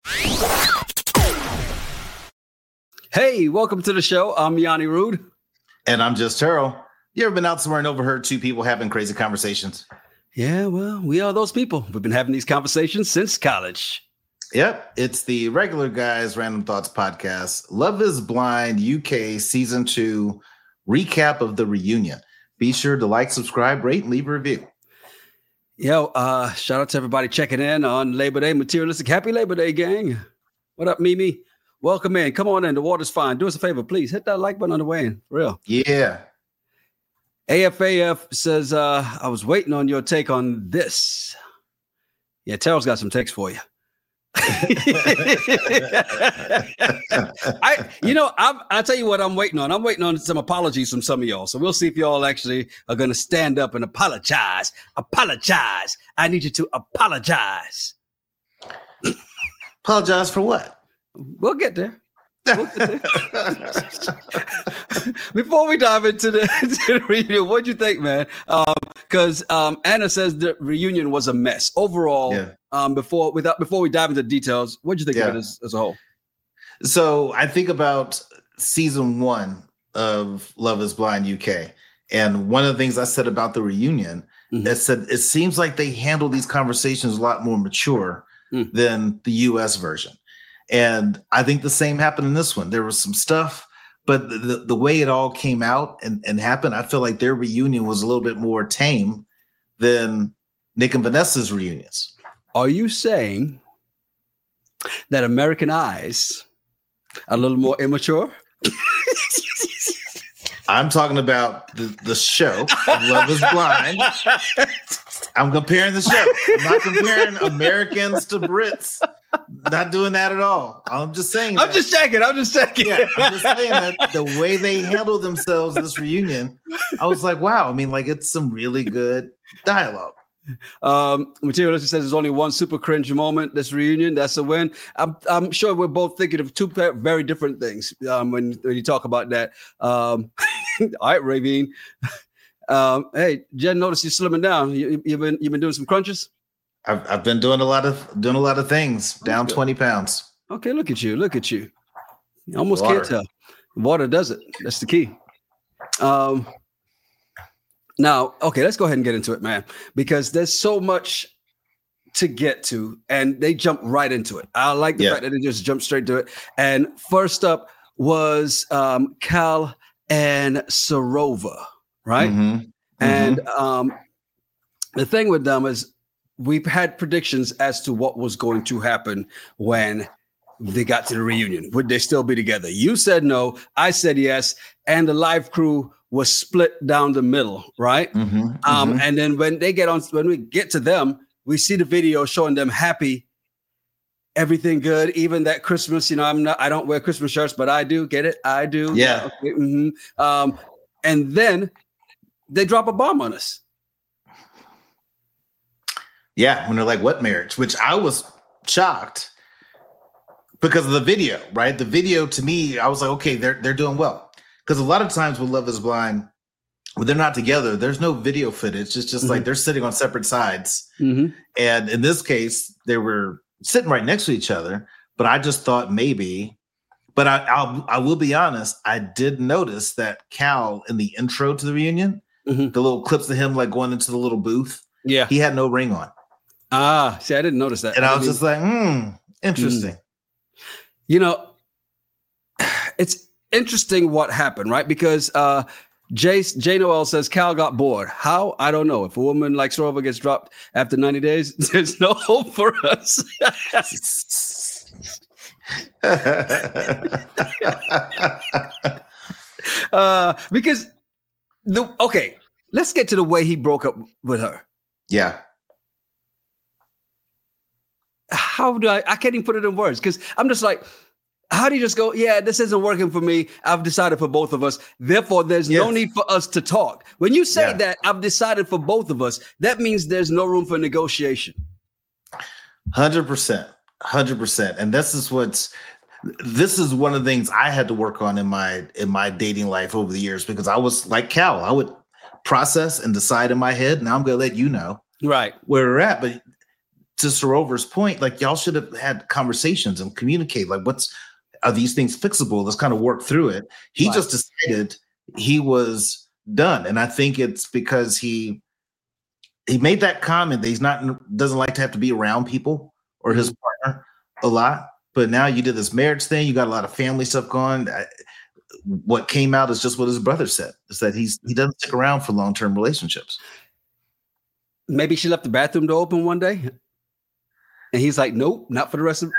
Hey, welcome to the show. I'm Yanni Rude. And I'm Just Turl. You ever been out somewhere and overheard two people having crazy conversations? Yeah, well, we are those people. We've been having these conversations since college. Yep. It's the Regular Guys Random Thoughts podcast. Love is Blind UK Season 2 recap of the reunion. Be sure to like, subscribe, rate, and leave a review. Yo, shout out to everybody checking in on Labor Day Materialistic. Happy Labor Day, gang. What up, Mimi? Welcome in. Come on in. The water's fine. Do us a favor, please. Hit that like button on the way in. For real. Yeah. AFAF says, I was waiting on your take on this. Yeah, Terrell's got some takes for you. I'll tell you what I'm waiting on. I'm waiting on some apologies from some of y'all. So we'll see if y'all actually are going to stand up and apologize. Apologize. I need you to apologize. Apologize for what? We'll get there. Before we dive into the reunion, what'd you think, man? Because Anna says the reunion was a mess overall. Yeah. Before we dive into the details, what'd you think of it as a whole? So I think about season 1 of Love is Blind UK, and one of the things I said about the reunion, I said it seems like they handle these conversations a lot more mature than the US version. And I think the same happened in this one. There was some stuff, but the way it all came out and happened, I feel like their reunion was a little bit more tame than Nick and Vanessa's reunions. Are you saying that American Eyes are a little more immature? I'm talking about the show, Love is Blind. I'm comparing the show. I'm not comparing Americans to Brits. Not doing that at all. I'm just saying. I'm just checking. Yeah, I'm just saying that the way they handled themselves in this reunion, I was like, wow. I mean, like, it's some really good dialogue. Materialistic says there's only one super cringe moment. This reunion, that's a win. I'm sure we're both thinking of two very different things when you talk about that. All right, Ravine. Hey, Jen, notice you're slimming down. You've been doing some crunches. I've been doing a lot of things. Down 20 pounds. Okay, look at you. You almost can't tell. Water does it. That's the key. Now, okay, let's go ahead and get into it, man, because there's so much to get to, and they jump right into it. I like the fact that they just jump straight to it. And first up was Cal and Serova, right? Mm-hmm. And the thing with them is we've had predictions as to what was going to happen when they got to the reunion. Would they still be together? You said no. I said yes. And the live crew was split down the middle, right? And then when we get to them, we see the video showing them happy, everything good, even that Christmas. I don't wear Christmas shirts, but I do. Get it? I do. Yeah. Okay. And then they drop a bomb on us. Yeah, when they're like, "What marriage?" Which I was shocked because of the video, right? The video to me, I was like, okay, they're doing well. Because a lot of times with Love is Blind, when they're not together, there's no video footage. It's just like they're sitting on separate sides. And in this case, they were sitting right next to each other. But I just thought maybe, but I will be honest, I did notice that Cal in the intro to the reunion, the little clips of him like going into the little booth, he had no ring on. See, I didn't notice that. And I was just like, interesting. It's interesting what happened, right? Because J Noel says Cal got bored. How? I don't know. If a woman like Serova gets dropped after 90 days, there's no hope for us. Because let's get to the way he broke up with her. Yeah. How do I can't even put it in words, because I'm just like, how do you just go, yeah, this isn't working for me. I've decided for both of us. Therefore, there's no need for us to talk. When you say that I've decided for both of us, that means there's no room for negotiation. 100%. 100%. And this is one of the things I had to work on in my dating life over the years, because I was like Cal. I would process and decide in my head. Now I'm going to let you know right where we're at. But to Sorover's point, like y'all should have had conversations and communicate. Like, are these things fixable? Let's kind of work through it. He just decided he was done, and I think it's because he made that comment that doesn't like to have to be around people or his partner a lot. But now you did this marriage thing. You got a lot of family stuff going. What came out is just what his brother said, is that he doesn't stick around for long-term relationships. Maybe she left the bathroom door open one day. And he's like, nope, not for the rest of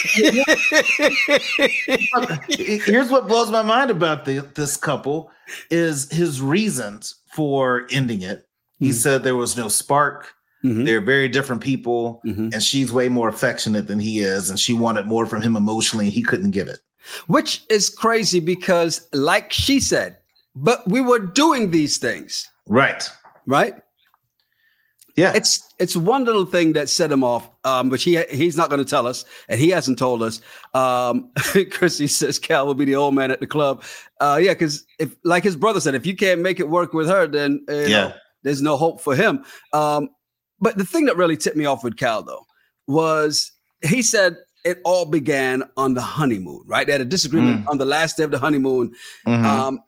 it. Here's what blows my mind about this couple is his reasons for ending it. He said there was no spark. They're very different people. And she's way more affectionate than he is. And she wanted more from him emotionally. And he couldn't give it. Which is crazy because, like she said, but we were doing these things. Right. Right? Yeah, it's one little thing that set him off, but he's not going to tell us, and he hasn't told us. Chrissy says Cal will be the old man at the club. Yeah, because if, like his brother said, if you can't make it work with her, then know, there's no hope for him. But the thing that really tipped me off with Cal, though, was he said it all began on the honeymoon, right? They had a disagreement on the last day of the honeymoon, and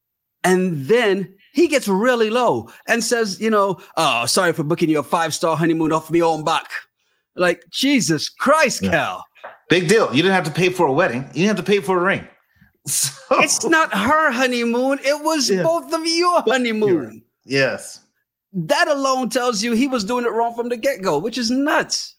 then he gets really low and says, oh, sorry for booking you a 5-star honeymoon off my own back. Like, Jesus Christ, Cal. Big deal. You didn't have to pay for a wedding. You didn't have to pay for a ring. So, it's not her honeymoon. It was both of your honeymoon. Yes. That alone tells you he was doing it wrong from the get-go, which is nuts.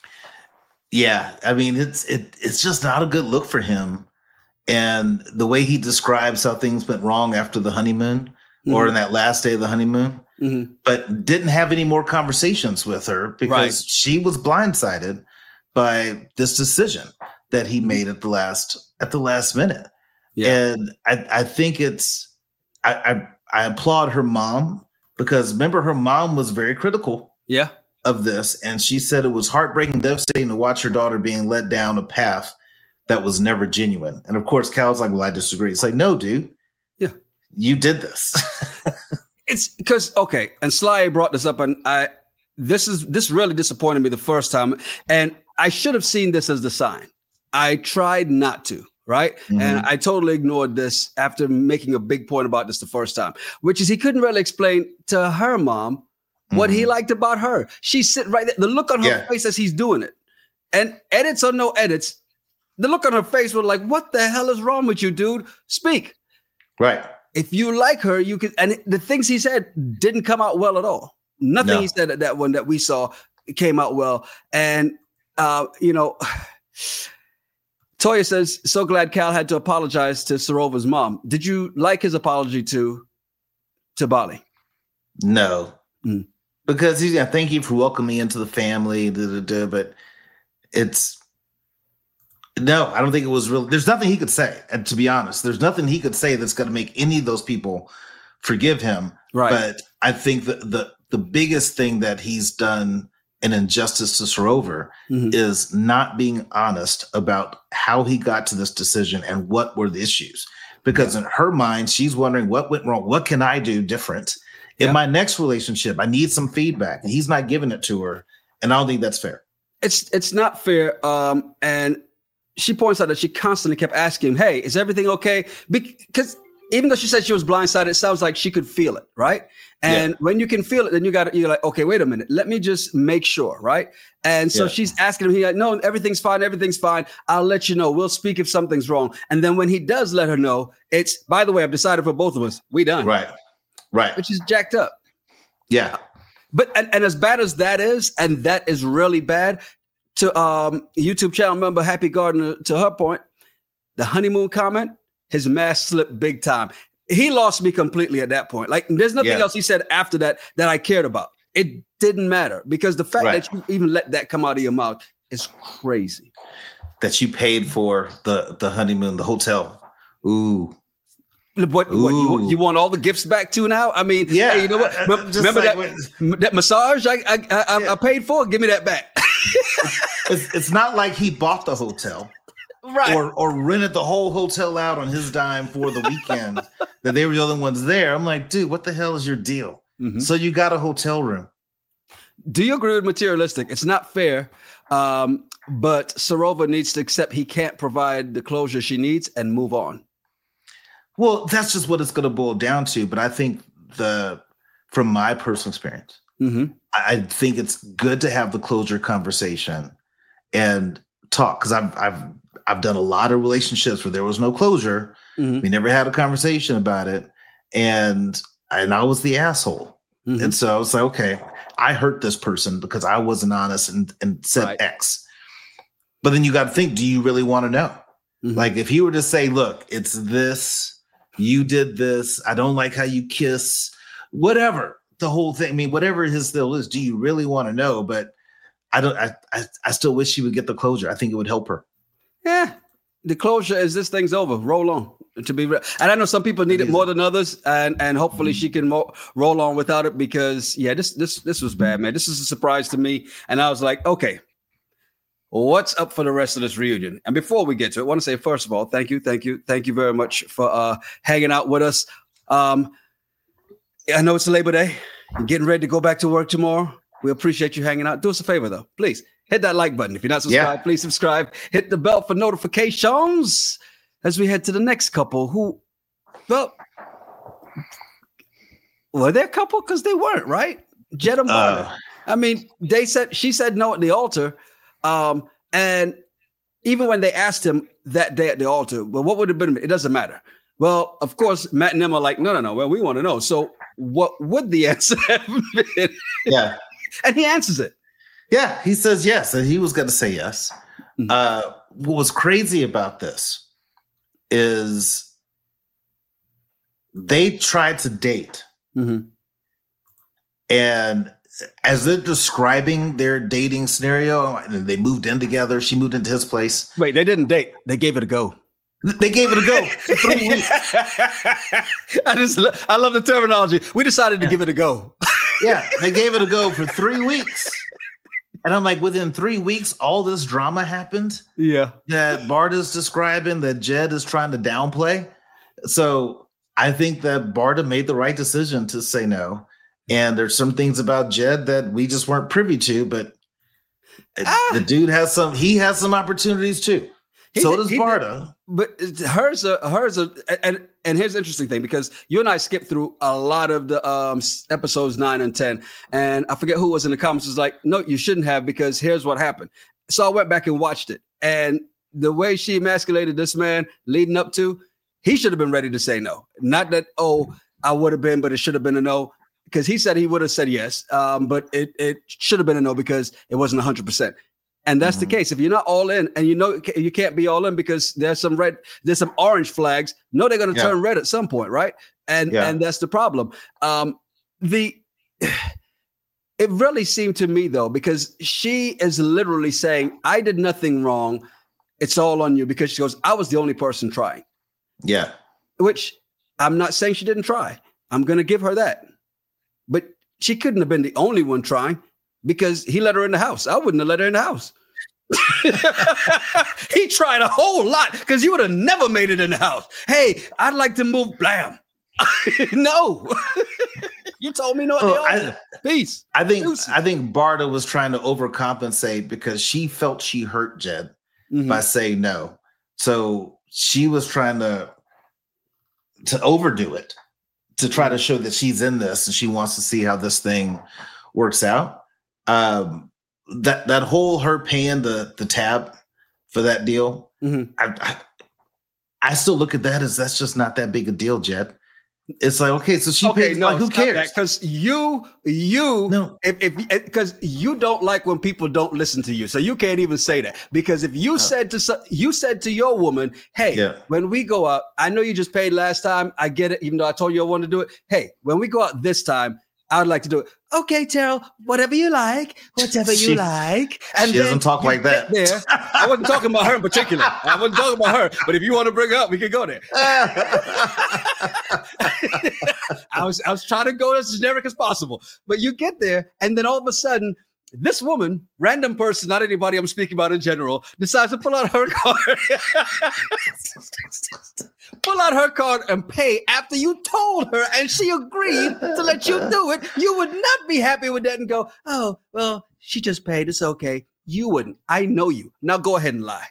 Yeah. I mean, it's just not a good look for him. And the way he describes how things went wrong after the honeymoon, or in that last day of the honeymoon, but didn't have any more conversations with her because she was blindsided by this decision that he made at the last minute. Yeah. And I think I applaud her mom, because remember, her mom was very critical of this. And she said it was heartbreaking, devastating to watch her daughter being led down a path that was never genuine. And of course, Cal's like, well, I disagree. It's like, no, dude. You did this. It's because, okay, and Sly brought this up, and this really disappointed me the first time, and I should have seen this as the sign. I tried not to, right? And I totally ignored this after making a big point about this the first time, which is he couldn't really explain to her mom what he liked about her. She's sitting right there, the look on her face as he's doing it, and edits or no edits, the look on her face was like, what the hell is wrong with you, dude? Speak. Right. If you like her, you can. And the things he said didn't come out well at all. Nothing he said at that one that we saw came out well. And, Toya says, so glad Cal had to apologize to Sorova's mom. Did you like his apology to Bali? No. Because he's thank you for welcoming me into the family, but no, I don't think it was real. There's nothing he could say. And to be honest, there's nothing he could say that's going to make any of those people forgive him. Right. But I think that the biggest thing that he's done an injustice to Sorover is not being honest about how he got to this decision and what were the issues. Because in her mind, she's wondering what went wrong. What can I do different in my next relationship? I need some feedback. And he's not giving it to her. And I don't think that's fair. It's not fair. And she points out that she constantly kept asking him, hey, is everything okay? Because even though she said she was blindsided, it sounds like she could feel it, right? And when you can feel it, then you're like, okay, wait a minute. Let me just make sure, right? And so she's asking him, he's like, no, everything's fine. I'll let you know. We'll speak if something's wrong. And then when he does let her know, it's, by the way, I've decided for both of us, we done. Right. Which is jacked up. Yeah. But, and as bad as that is, and that is really bad, to YouTube channel member Happy Gardner, to her point, the honeymoon comment, his mask slipped big time. He lost me completely at that point. Like, there's nothing else he said after that I cared about. It didn't matter, because the fact that you even let that come out of your mouth is crazy. That you paid for the honeymoon, the hotel. Ooh. What you want all the gifts back too now? I mean, hey, you know what? Remember that massage I paid for? Give me that back. It's not like he bought the hotel, right? Or rented the whole hotel out on his dime for the weekend. That they were the only ones there. I'm like, dude, what the hell is your deal? So you got a hotel room. Do you agree with materialistic? It's not fair, but Serova needs to accept he can't provide the closure she needs and move on. Well, that's just what it's going to boil down to. But I think from my personal experience, I think it's good to have the closure conversation and talk, because I've done a lot of relationships where there was no closure. We never had a conversation about it, and I was the asshole. And so I was like, okay, I hurt this person because I wasn't honest and said X. But then you got to think, do you really want to know? Like, if he were to say, look, it's this, you did this, I don't like how you kiss, whatever, the whole thing. I mean, whatever his still is, do you really want to know? But I still wish she would get the closure. I think it would help her. Yeah. The closure is this thing's over. Roll on. And I know some people need it more than others, and hopefully she can roll on without it, because this was bad, man. This is a surprise to me, and I was like, okay, what's up for the rest of this reunion? And before we get to it, I want to say, first of all, thank you very much for hanging out with us. I know it's Labor Day. You're getting ready to go back to work tomorrow. We appreciate you hanging out. Do us a favor though, please hit that like button. If you're not subscribed, please subscribe. Hit the bell for notifications. As we head to the next couple who, well, were they a couple? Because they weren't, right? Jed and Barda. I mean, she said no at the altar. And even when they asked him that day at the altar, well, what would have been? It doesn't matter. Well, of course, Matt and them are like, no. Well, we want to know. So what would the answer have been? Yeah. And he answers it. Yeah, he says yes. And he was going to say yes. What was crazy about this is they tried to date. And as they're describing their dating scenario, they moved in together. She moved into his place. Wait, they didn't date. They gave it a go. They gave it a go for 3 weeks. I love the terminology. We decided to give it a go. Yeah, they gave it a go for 3 weeks. And I'm like, within 3 weeks, all this drama happened. Yeah. That Barda's describing, that Jed is trying to downplay. So I think that Barda made the right decision to say no. And there's some things about Jed that we just weren't privy to, but the dude has some opportunities too. So does Barda. But hers and here's the interesting thing, because you and I skipped through a lot of the episodes 9 and 10, and I forget who was in the comments was like, no, you shouldn't have, because here's what happened. So I went back and watched it, and the way she emasculated this man leading up to, he should have been ready to say no. Not that, I would have been, but it should have been a no, because he said he would have said yes, but it should have been a no because it wasn't 100%. And that's the case. If you're not all in, and you can't be all in because there's some orange flags. No, they're going to turn red at some point, right? And that's the problem. It really seemed to me though, because she is literally saying, "I did nothing wrong. It's all on you," because she goes, "I was the only person trying." Yeah. Which I'm not saying she didn't try. I'm going to give her that, but she couldn't have been the only one trying, because he let her in the house. I wouldn't have let her in the house. He tried a whole lot, because you would have never made it in the house. Hey, I'd like to move. Blam. No. You told me no. Peace. I think Barda was trying to overcompensate because she felt she hurt Jed by saying no. So she was trying to overdo it, to try to show that she's in this and she wants to see how this thing works out. That whole her paying the tab for that deal, I still look at that as that's just not that big a deal, Jed. It's like, okay, so she pays. No, like, who cares? Because because you don't like when people don't listen to you, so you can't even say that. Because if you said to your woman, "Hey, when we go out, I know you just paid last time. I get it, even though I told you I wanted to do it. Hey, when we go out this time, I would like to do it." Okay, Terrell, whatever you like. And she doesn't talk like that. There, I wasn't talking about her in particular. I wasn't talking about her. But if you want to bring her up, we can go there. I was trying to go as generic as possible. But you get there, and then all of a sudden, this woman, random person, not anybody I'm speaking about in general, decides to pull out her card. Pull out her card and pay after you told her and she agreed to let you do it. You would not be happy with that and go, oh, well, she just paid. It's okay. You wouldn't. I know you. Now go ahead and lie.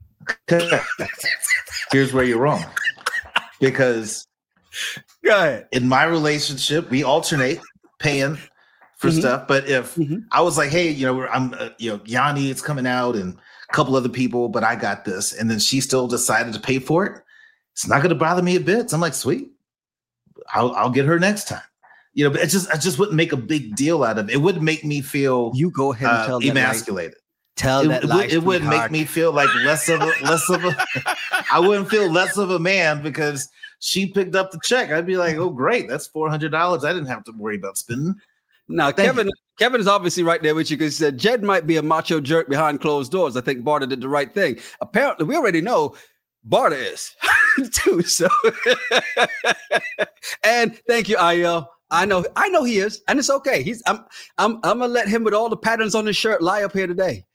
Here's where you're wrong. Because go ahead. In my relationship, we alternate paying for stuff. But if I was like, hey, Yanni, it's coming out and a couple other people, but I got this. And then she still decided to pay for it. It's not going to bother me a bit. So I'm like, sweet, I'll get her next time. But I just wouldn't make a big deal out of it. It wouldn't make me feel you go ahead and tell emasculated. It wouldn't make me feel like less of a I wouldn't feel less of a man because she picked up the check. I'd be like, oh, great. That's $400. I didn't have to worry about spending. Now, Kevin is obviously right there with you because he said Jed might be a macho jerk behind closed doors. I think Barta did the right thing. Apparently, we already know Barta is too. So, and thank you, IL. I know he is, and it's okay. I'm gonna let him with all the patterns on his shirt lie up here today.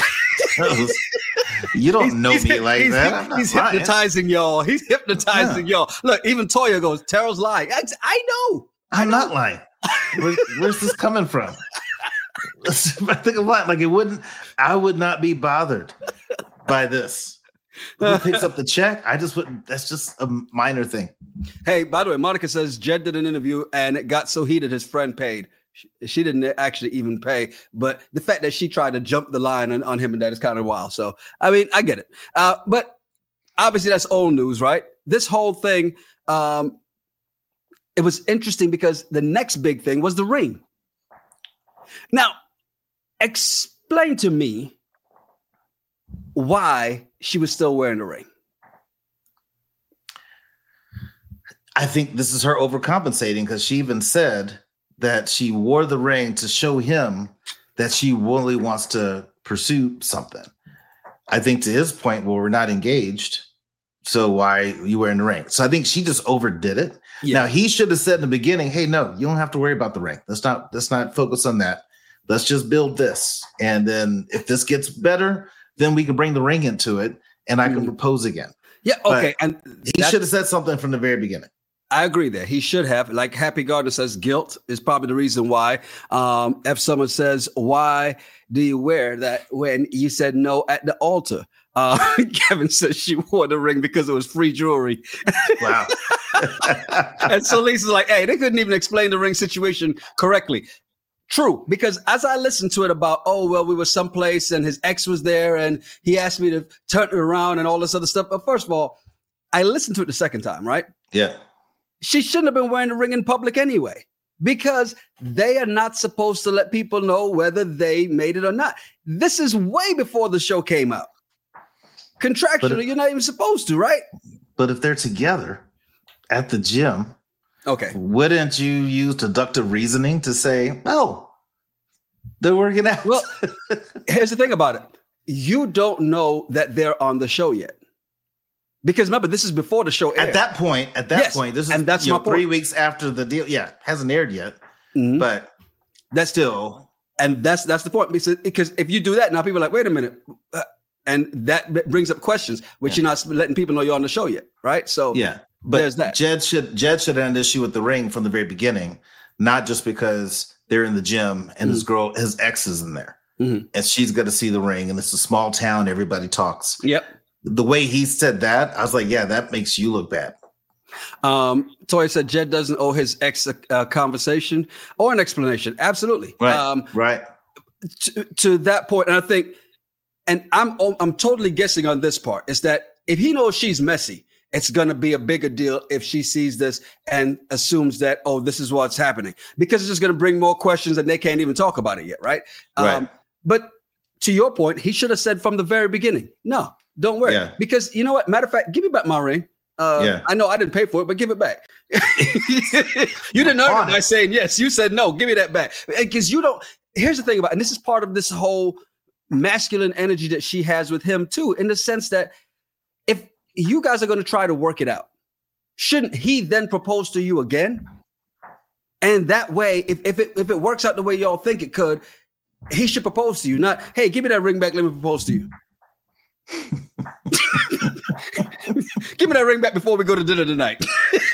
You don't know me like that. He's hypnotizing y'all. He's hypnotizing y'all. Look, even Toya goes, Terrell's lying. I know. I'm not lying. Where's this coming from? I think I'm lying. Like I would not be bothered by this. Who picks up the check? I just wouldn't. That's just a minor thing. Hey, by the way, Monica says Jed did an interview and it got so heated his friend paid. She didn't actually even pay, but the fact that she tried to jump the line on him and that is kind of wild. So, I mean, I get it. But obviously that's old news, right? This whole thing, it was interesting because the next big thing was the ring. Now, explain to me why she was still wearing the ring. I think this is her overcompensating because she even said that she wore the ring to show him that she really wants to pursue something. I think to his point, well, we're not engaged, so why are you wearing the ring? So I think she just overdid it. Yeah. Now he should have said in the beginning, hey, no, you don't have to worry about the ring. Let's not focus on that. Let's just build this. And then if this gets better, then we can bring the ring into it and I can propose again. Yeah, okay. But and he should have said something from the very beginning. I agree there. He should have. Like Happy Gardner says, guilt is probably the reason why. If someone says, why do you wear that when you said no at the altar? Kevin says she wore the ring because it was free jewelry. Wow. And so Lisa's like, hey, they couldn't even explain the ring situation correctly. True, because as I listened to it about, oh, well, we were someplace and his ex was there and he asked me to turn it around and all this other stuff. But first of all, I listened to it the second time, right? Yeah. She shouldn't have been wearing the ring in public anyway, because they are not supposed to let people know whether they made it or not. This is way before the show came out. Contractually, you're not even supposed to, right? But if they're together at the gym, okay, wouldn't you use deductive reasoning to say, oh, they're working out? Well, here's the thing about it. You don't know that they're on the show yet. Because remember, this is before the show aired. At that point, this is and that's my 3 weeks after the deal. Yeah, hasn't aired yet, but that's still. And that's the point. Because if you do that, now people are like, wait a minute. And that brings up questions, which you're not letting people know you're on the show yet, right? So yeah, but there's that. Jed should have an issue with the ring from the very beginning, not just because they're in the gym and his ex is in there. And she's going to see the ring and it's a small town. Everybody talks. Yep. The way he said that, I was like, yeah, that makes you look bad. Toy said Jed doesn't owe his ex a conversation or an explanation. Absolutely. Right. Right. To that point, and I think, and I'm totally guessing on this part, is that if he knows she's messy, it's going to be a bigger deal if she sees this and assumes that, oh, this is what's happening, because it's just going to bring more questions and they can't even talk about it yet. Right. But to your point, he should have said from the very beginning, no. Don't worry, because you know what? Matter of fact, give me back my ring. I know I didn't pay for it, but give it back. You didn't earn it by saying yes. You said no. Give me that back, because you don't. Here's the thing about, and this is part of this whole masculine energy that she has with him too, in the sense that if you guys are going to try to work it out, shouldn't he then propose to you again? And that way, if it works out the way y'all think it could, he should propose to you, not, hey, give me that ring back, let me propose to you. Give me that ring back before we go to dinner tonight.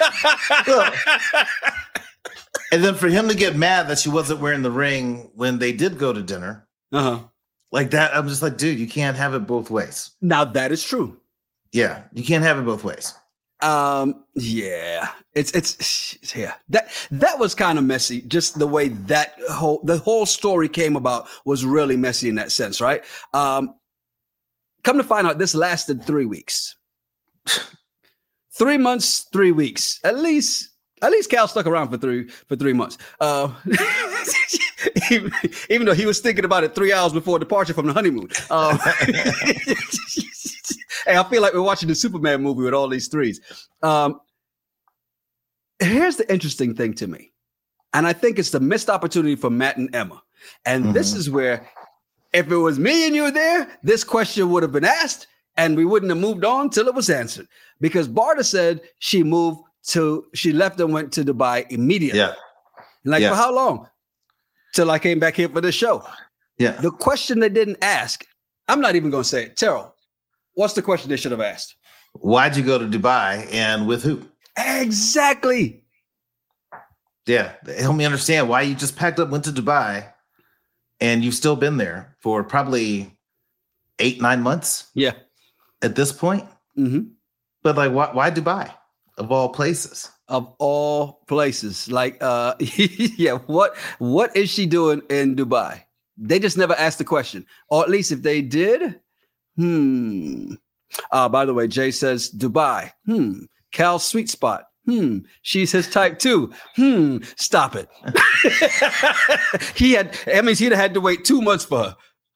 And then for him to get mad that she wasn't wearing the ring when they did go to dinner, like that, I'm just like, dude, you can't have it both ways. Now that is true. Yeah, you can't have it both ways. Yeah, it's yeah. That was kind of messy. Just the way the whole story came about was really messy in that sense, right? Come to find out, this lasted 3 weeks. 3 months, 3 weeks. At least Cal stuck around for three months. Even though he was thinking about it 3 hours before departure from the honeymoon. Hey, I feel like we're watching the Superman movie with all these threes. Here's the interesting thing to me. And I think it's the missed opportunity for Matt and Emma. And this is where, if it was me and you were there, this question would have been asked and we wouldn't have moved on till it was answered. Because Barda said she left and went to Dubai immediately. Yeah. For how long? Till I came back here for this show. Yeah. The question they didn't ask, I'm not even going to say it. Terrell, what's the question they should have asked? Why'd you go to Dubai and with who? Exactly. Yeah. Help me understand why you just packed up, went to Dubai, and you've still been there for probably 8-9 months. Yeah. At this point. Mm-hmm. But like, why Dubai of all places? Of all places. Like, yeah, what is she doing in Dubai? They just never asked the question. Or at least if they did, by the way, Jay says Dubai. Cal's sweet spot. She's his type too. Stop it. He'd have had to wait 2 months for her.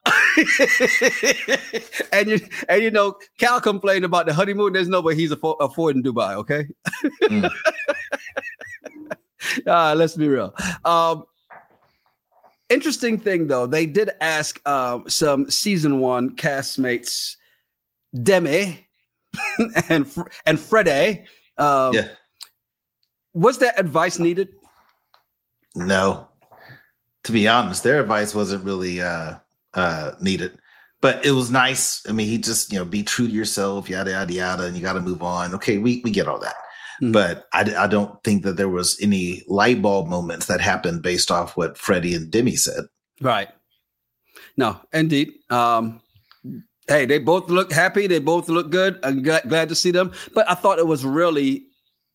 and you know, Cal complained about the honeymoon. There's no way he's affording Dubai. Okay. Let's be real. Interesting thing though, they did ask some season 1 castmates, Demi and Freddie. Was that advice needed? No. To be honest, their advice wasn't really needed, but it was nice. I mean, he just, be true to yourself, yada, yada, yada, and you got to move on. Okay, we get all that. But I don't think that there was any light bulb moments that happened based off what Freddie and Demi said. Right. No, indeed. Hey, they both look happy. They both look good. I'm glad to see them. But I thought it was really,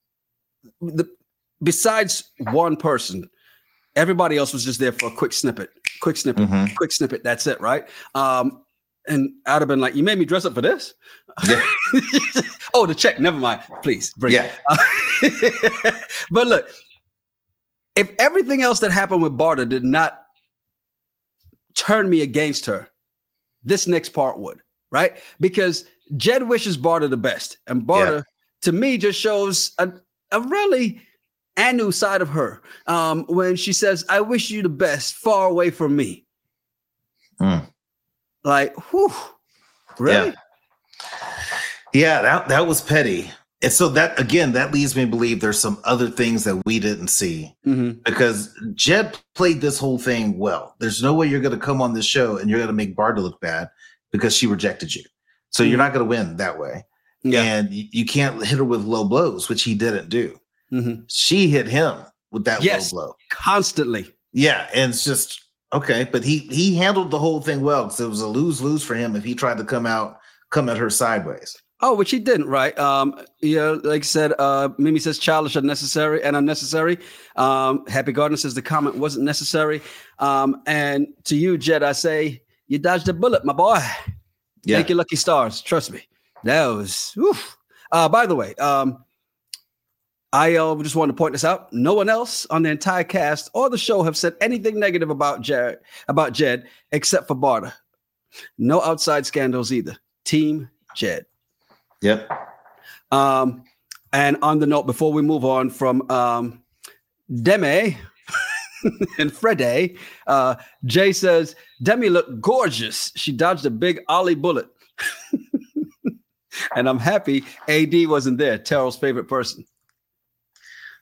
besides one person, everybody else was just there for a quick snippet. Quick snippet. That's it, right? And I'd have been like, you made me dress up for this? Yeah. Oh, the check. Never mind. Please bring it. But look, if everything else that happened with Barda did not turn me against her, this next part would, right? Because Jed wishes Barda the best. And Barda, to me, just shows a really Anu side of her when she says, I wish you the best, far away from me. Like, whew, really? Yeah, that was petty. And so that, again, that leads me to believe there's some other things that we didn't see because Jed played this whole thing well. There's no way you're going to come on this show and you're going to make Barda look bad because she rejected you. So you're not going to win that way. Yeah. And you can't hit her with low blows, which he didn't do. She hit him with that low blow. Constantly. Yeah. And it's just, okay. But he handled the whole thing well because it was a lose-lose for him if he tried to come at her sideways. Oh, which he didn't, right? Like I said, Mimi says childish, unnecessary. Happy Gardner says the comment wasn't necessary. And to you, Jed, I say, you dodged a bullet, my boy. Yeah. Thank you, lucky stars. Trust me. That was, oof. By the way, I just wanted to point this out. No one else on the entire cast or the show have said anything negative about Jed except for Barda. No outside scandals either. Team Jed. Yep. And on the note, before we move on from Demi and Freddie, Jay says, Demi looked gorgeous. She dodged a big Ollie bullet. And I'm happy AD wasn't there, Terrell's favorite person.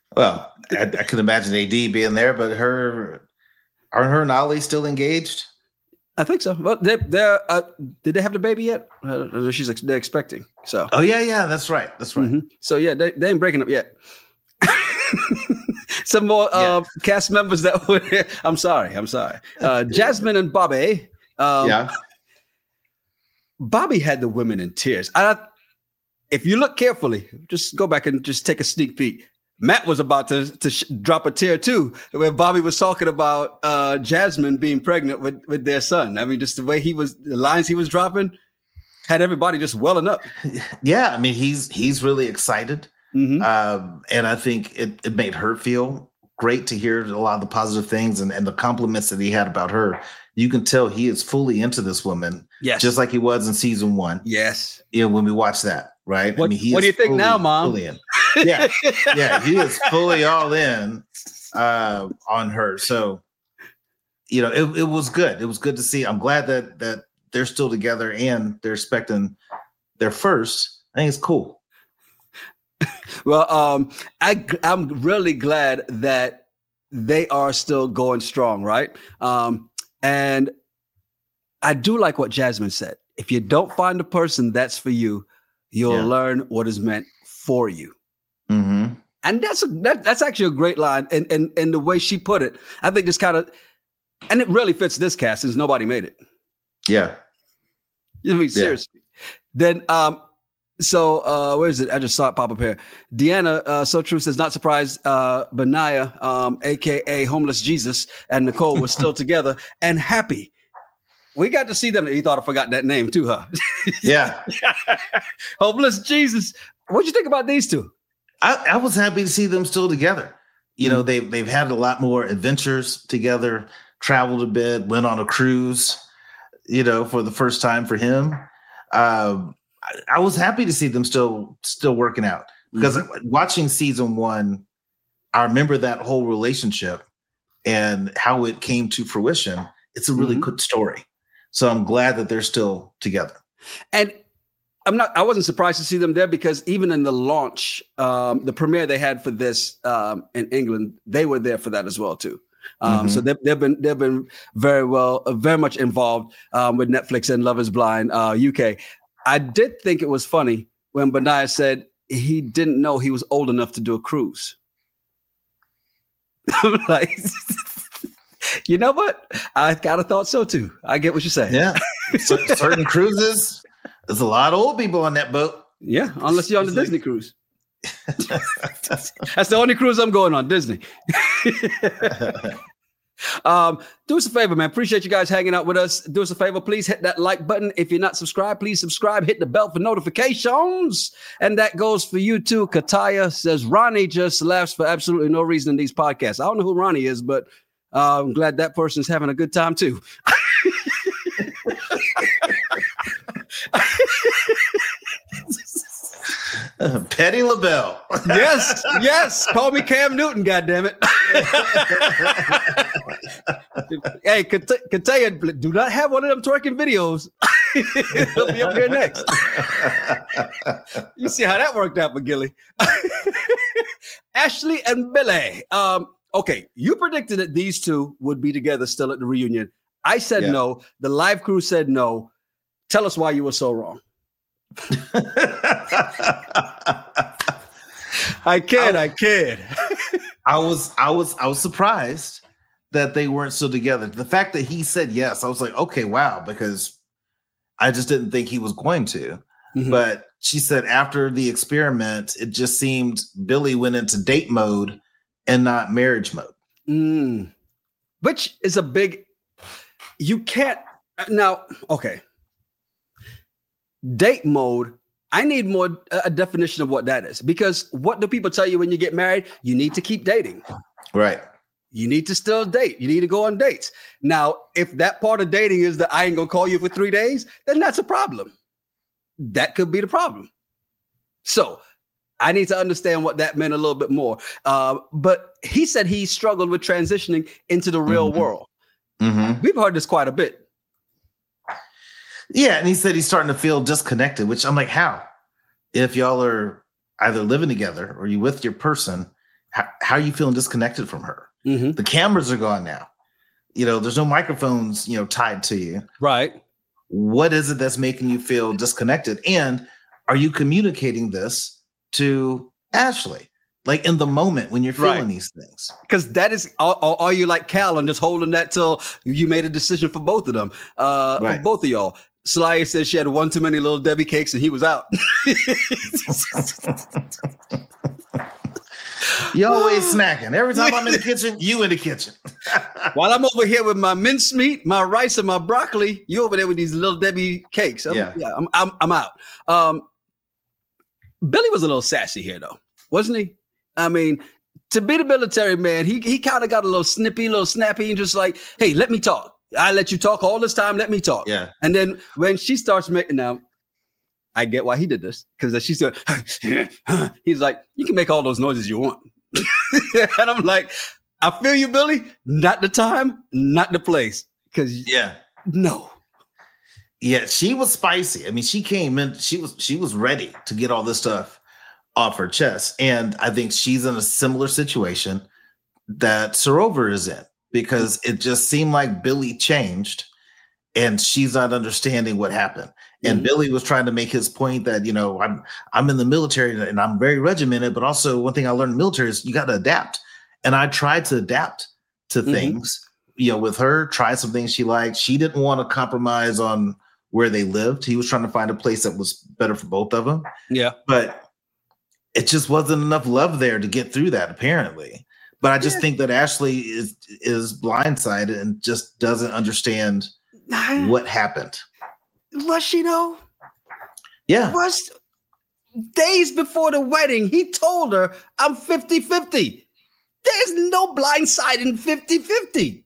Well, I could imagine AD being there, but aren't her and Ollie still engaged? I think so. Well, did they have the baby yet? They're expecting. So. Oh yeah, that's right. Mm-hmm. So yeah, they ain't breaking up yet. Some more cast members that were here. I'm sorry. Jasmine and Bobby. Bobby had the women in tears. If you look carefully, just go back and just take a sneak peek. Matt was about to drop a tear too, where Bobby was talking about Jasmine being pregnant with their son. I mean, just the way the lines he was dropping had everybody just welling up. Yeah, I mean, he's really excited. Mm-hmm. And I think it made her feel great to hear a lot of the positive things and the compliments that he had about her. You can tell he is fully into this woman, yes, just like he was in season 1. Yes, when we watch that, right? What do you think now, Mom? Fully in. Yeah, he is fully all in on her. So, it was good. It was good to see. I'm glad that they're still together and they're expecting their first. I think it's cool. Well, I'm really glad that they are still going strong, right? And I do like what Jasmine said. If you don't find the person that's for you, you'll learn what is meant for you. Mm-hmm. And that's actually a great line. And the way she put it, I think this kind of, and it really fits this cast since nobody made it. Yeah. I mean, seriously. Then, so where is it? I just saw it pop up here. Deanna, So True says, not surprised Benaiah, aka Homeless Jesus, and Nicole were still together and happy. We got to see them. He thought I forgot that name too, huh? Yeah. Homeless Jesus. What'd you think about these two? I was happy to see them still together. They've had a lot more adventures together, traveled a bit, went on a cruise, for the first time for him. I was happy to see them still working out because watching season 1, I remember that whole relationship and how it came to fruition. It's a really good story. So I'm glad that they're still together. And I wasn't surprised to see them there because even in the launch, the premiere they had for this in England, they were there for that as well too. So they've been very much involved with Netflix and Love Is Blind UK. I did think it was funny when Benaiah said he didn't know he was old enough to do a cruise. Like, you know what? I kind of thought so too. I get what you're saying. Yeah. Certain cruises, there's a lot of old people on that boat. Yeah, unless you're on the Disney cruise. That's the only cruise I'm going on, Disney. Do us a favor, man. Appreciate you guys hanging out with us. Do us a favor, please hit that like button. If you're not subscribed, please subscribe. Hit the bell for notifications. And that goes for you too. Kataya says Ronnie just laughs for absolutely no reason in these podcasts. I don't know who Ronnie is, but I'm glad that person's having a good time too. Petty LaBelle. Yes. Call me Cam Newton, goddammit. Hey, Kataya, do not have one of them twerking videos. He'll be up here next. You see how that worked out, McGilly. Ashley and Billy. Okay, you predicted that these two would be together still at the reunion. I said no. The live crew said no. Tell us why you were so wrong. I kid. I was surprised that they weren't still together. The fact that he said yes, I was like, okay, wow, because I just didn't think he was going to. Mm-hmm. But she said after the experiment, it just seemed Billy went into date mode and not marriage mode. Which is a big, you can't now. Okay. Date mode. I need more a definition of what that is, because what do people tell you when you get married? You need to keep dating. Right. You need to still date. You need to go on dates. Now, if that part of dating is that I ain't gonna call you for 3 days, then that's a problem. That could be the problem. So I need to understand what that meant a little bit more. But he said he struggled with transitioning into the real world. Mm-hmm. We've heard this quite a bit. Yeah, and he said he's starting to feel disconnected, which I'm like, how? If y'all are either living together or you with your person, how are you feeling disconnected from her? Mm-hmm. The cameras are gone now. there's no microphones, tied to you. Right. What is it that's making you feel disconnected? And are you communicating this to Ashley? Like in the moment when you're feeling these things? Because that is, are you like Cal and just holding that till you made a decision for both of them, for both of y'all? Sly said she had one too many little Debbie cakes and he was out. You always snacking. Every time I'm in the kitchen, you in the kitchen. While I'm over here with my mincemeat, my rice, and my broccoli, you over there with these little Debbie cakes. I'm out. Billy was a little sassy here, though, wasn't he? I mean, to be the military man, he kind of got a little snippy, a little snappy, and just like, hey, let me talk. I let you talk all this time. Let me talk. Yeah. And then when she starts making now, I get why he did this, because she said, he's like, you can make all those noises you want. And I'm like, I feel you, Billy. Not the time, not the place. Because no. Yeah, she was spicy. I mean, she came in, she was ready to get all this stuff off her chest. And I think she's in a similar situation that Sorover is in, because it just seemed like Billy changed and she's not understanding what happened. And Billy was trying to make his point that, I'm in the military and I'm very regimented, but also one thing I learned in the military is you got to adapt. And I tried to adapt to things, with her, try some things she liked. She didn't want to compromise on where they lived. He was trying to find a place that was better for both of them. Yeah. But it just wasn't enough love there to get through that, apparently. But I just think that Ashley is blindsided and just doesn't understand what happened. Was she though? Yeah. Was days before the wedding, he told her, I'm 50-50. There's no blindsiding 50-50.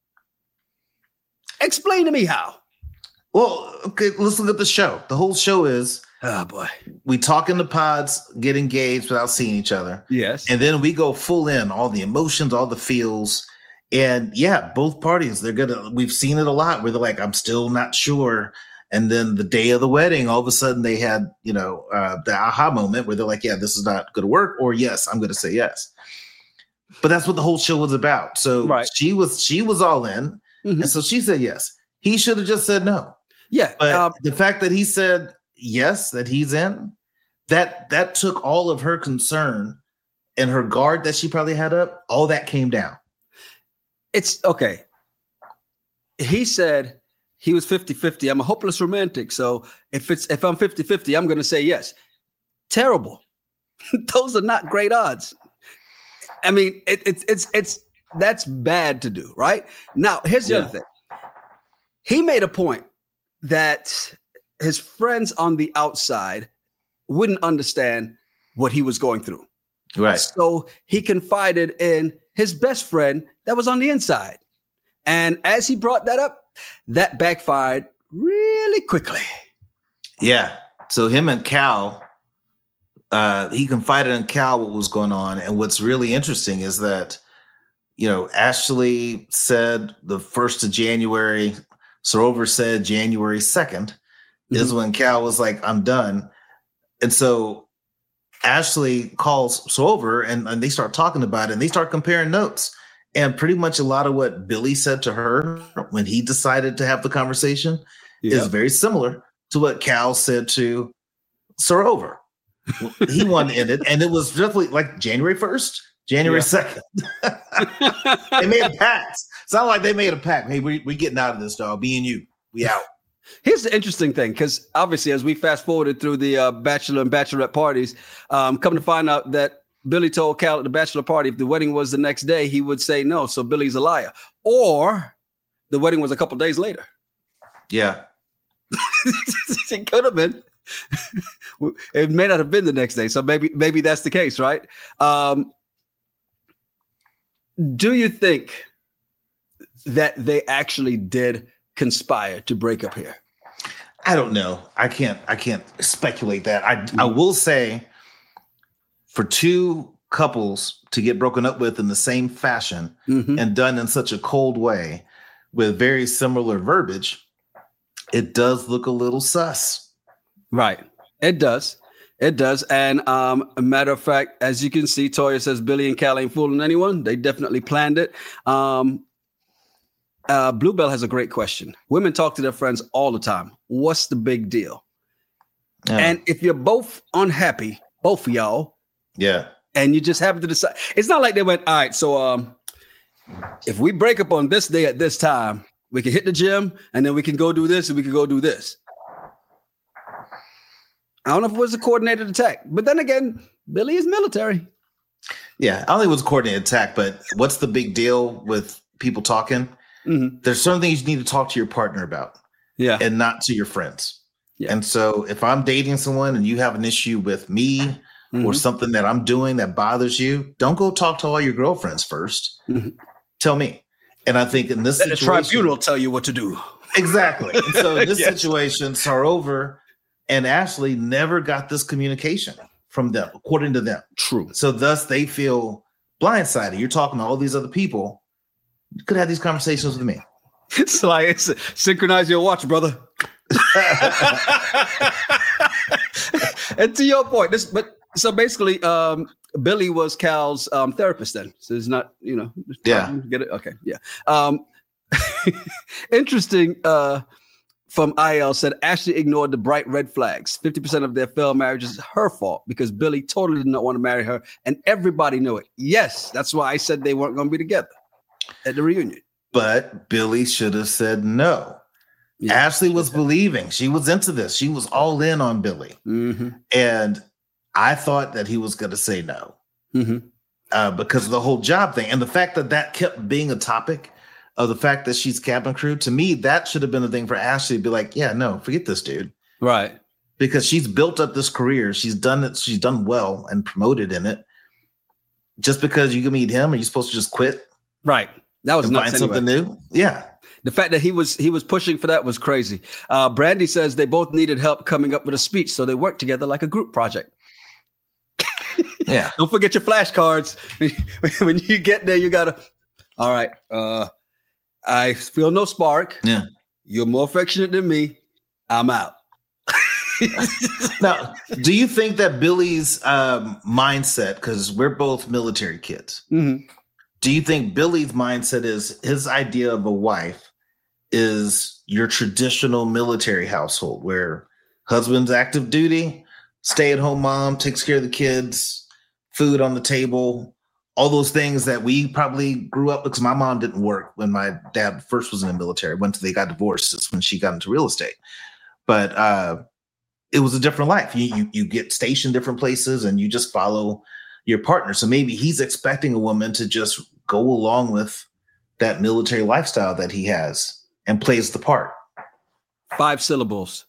Explain to me how. Well, okay, let's look at the show. The whole show is, oh boy, we talk in the pods, get engaged without seeing each other. Yes. And then we go full in, all the emotions, all the feels. And both parties, we've seen it a lot where they're like, I'm still not sure. And then the day of the wedding, all of a sudden they had, the aha moment where they're like, yeah, this is not going to work, or yes, I'm going to say yes. But that's what the whole show was about. So she was all in. Mm-hmm. And so she said yes. He should have just said no. Yeah. But the fact that he said yes, that he's in, that took all of her concern and her guard that she probably had up, all that came down. It's okay. He said he was 50-50. I'm a hopeless romantic. So if I'm 50-50, I'm going to say yes. Terrible. Those are not great odds. I mean, it's that's bad to do, right? Now, here's the other thing. He made a point that his friends on the outside wouldn't understand what he was going through. Right. So he confided in his best friend that was on the inside. And as he brought that up, that backfired really quickly. Yeah. So him and Cal, he confided in Cal what was going on. And what's really interesting is that, Ashley said the 1st of January, Sorover said January 2nd is when Cal was like, I'm done. And so Ashley calls Sorover and they start talking about it and they start comparing notes. And pretty much a lot of what Billy said to her when he decided to have the conversation is very similar to what Cal said to Sorover. He wanted to end it. And it was definitely like January 1st, January 2nd. They made a pact. Sound like they made a pact. Hey, we getting out of this, dog. Me and you, we out. Here's the interesting thing, because obviously as we fast forwarded through the bachelor and bachelorette parties, come to find out that Billy told Cal at the bachelor party, if the wedding was the next day, he would say no. So Billy's a liar. Or the wedding was a couple days later. Yeah. It could have been. It may not have been the next day. So maybe that's the case, right? Do you think that they actually did conspire to break up here? I don't know. I can't speculate that. I will say, for two couples to get broken up with in the same fashion and done in such a cold way with very similar verbiage, it does look a little sus. Right. It does. It does. And a matter of fact, as you can see, Toya says Billy and Cal ain't fooling anyone. They definitely planned it. Bluebell has a great question. Women talk to their friends all the time. What's the big deal? Yeah. And if you're both unhappy, both of y'all, and you just happen to decide, it's not like they went, all right, so if we break up on this day at this time, we can hit the gym and then we can go do this and we can go do this. I don't know if it was a coordinated attack, but then again, Billy is military. Yeah, I don't think it was a coordinated attack, but what's the big deal with people talking? Mm-hmm. There's some things you need to talk to your partner about, and not to your friends. Yeah. And so if I'm dating someone and you have an issue with me or something that I'm doing that bothers you, don't go talk to all your girlfriends first. Mm-hmm. Tell me. And I think in this situation, the tribunal will tell you what to do. Exactly. And so in this situation, Sarover and Ashley never got this communication from them, according to them. True. So thus they feel blindsided. You're talking to all these other people. You could have these conversations with me. It's like, synchronize your watch, brother. And to your point, so basically, Billy was Cal's therapist then. So it's not, get it. Okay. Yeah. Interesting. From IL said, Ashley ignored the bright red flags. 50% of their failed marriages is her fault because Billy totally did not want to marry her. And everybody knew it. Yes. That's why I said they weren't going to be together at the reunion. But Billy should have said no. Yeah. Ashley was believing. She was into this. She was all in on Billy. Mm-hmm. And I thought that he was going to say no because of the whole job thing. And the fact that kept being a topic of the fact that she's cabin crew, to me, that should have been a thing for Ashley to be like, yeah, no, forget this dude. Right. Because she's built up this career. She's done it. She's done well and promoted in it. Just because you can meet him, are you supposed to just quit? Right. That was find something new. Yeah. The fact that he was pushing for that was crazy. Brandy says they both needed help coming up with a speech, so they worked together like a group project. Yeah. Don't forget your flashcards. When you get there, you gotta. All right. I feel no spark. Yeah. You're more affectionate than me. I'm out. Now, do you think that Billy's mindset, because we're both military kids, do you think Billy's mindset is his idea of a wife is your traditional military household where husband's active duty, stay-at-home mom takes care of the kids, food on the table, all those things that we probably grew up because my mom didn't work when my dad first was in the military. They got divorced. It's when she got into real estate. But it was a different life. You get stationed different places and you just follow your partner. So maybe he's expecting a woman to just go along with that military lifestyle that he has and plays the part. 5 syllables.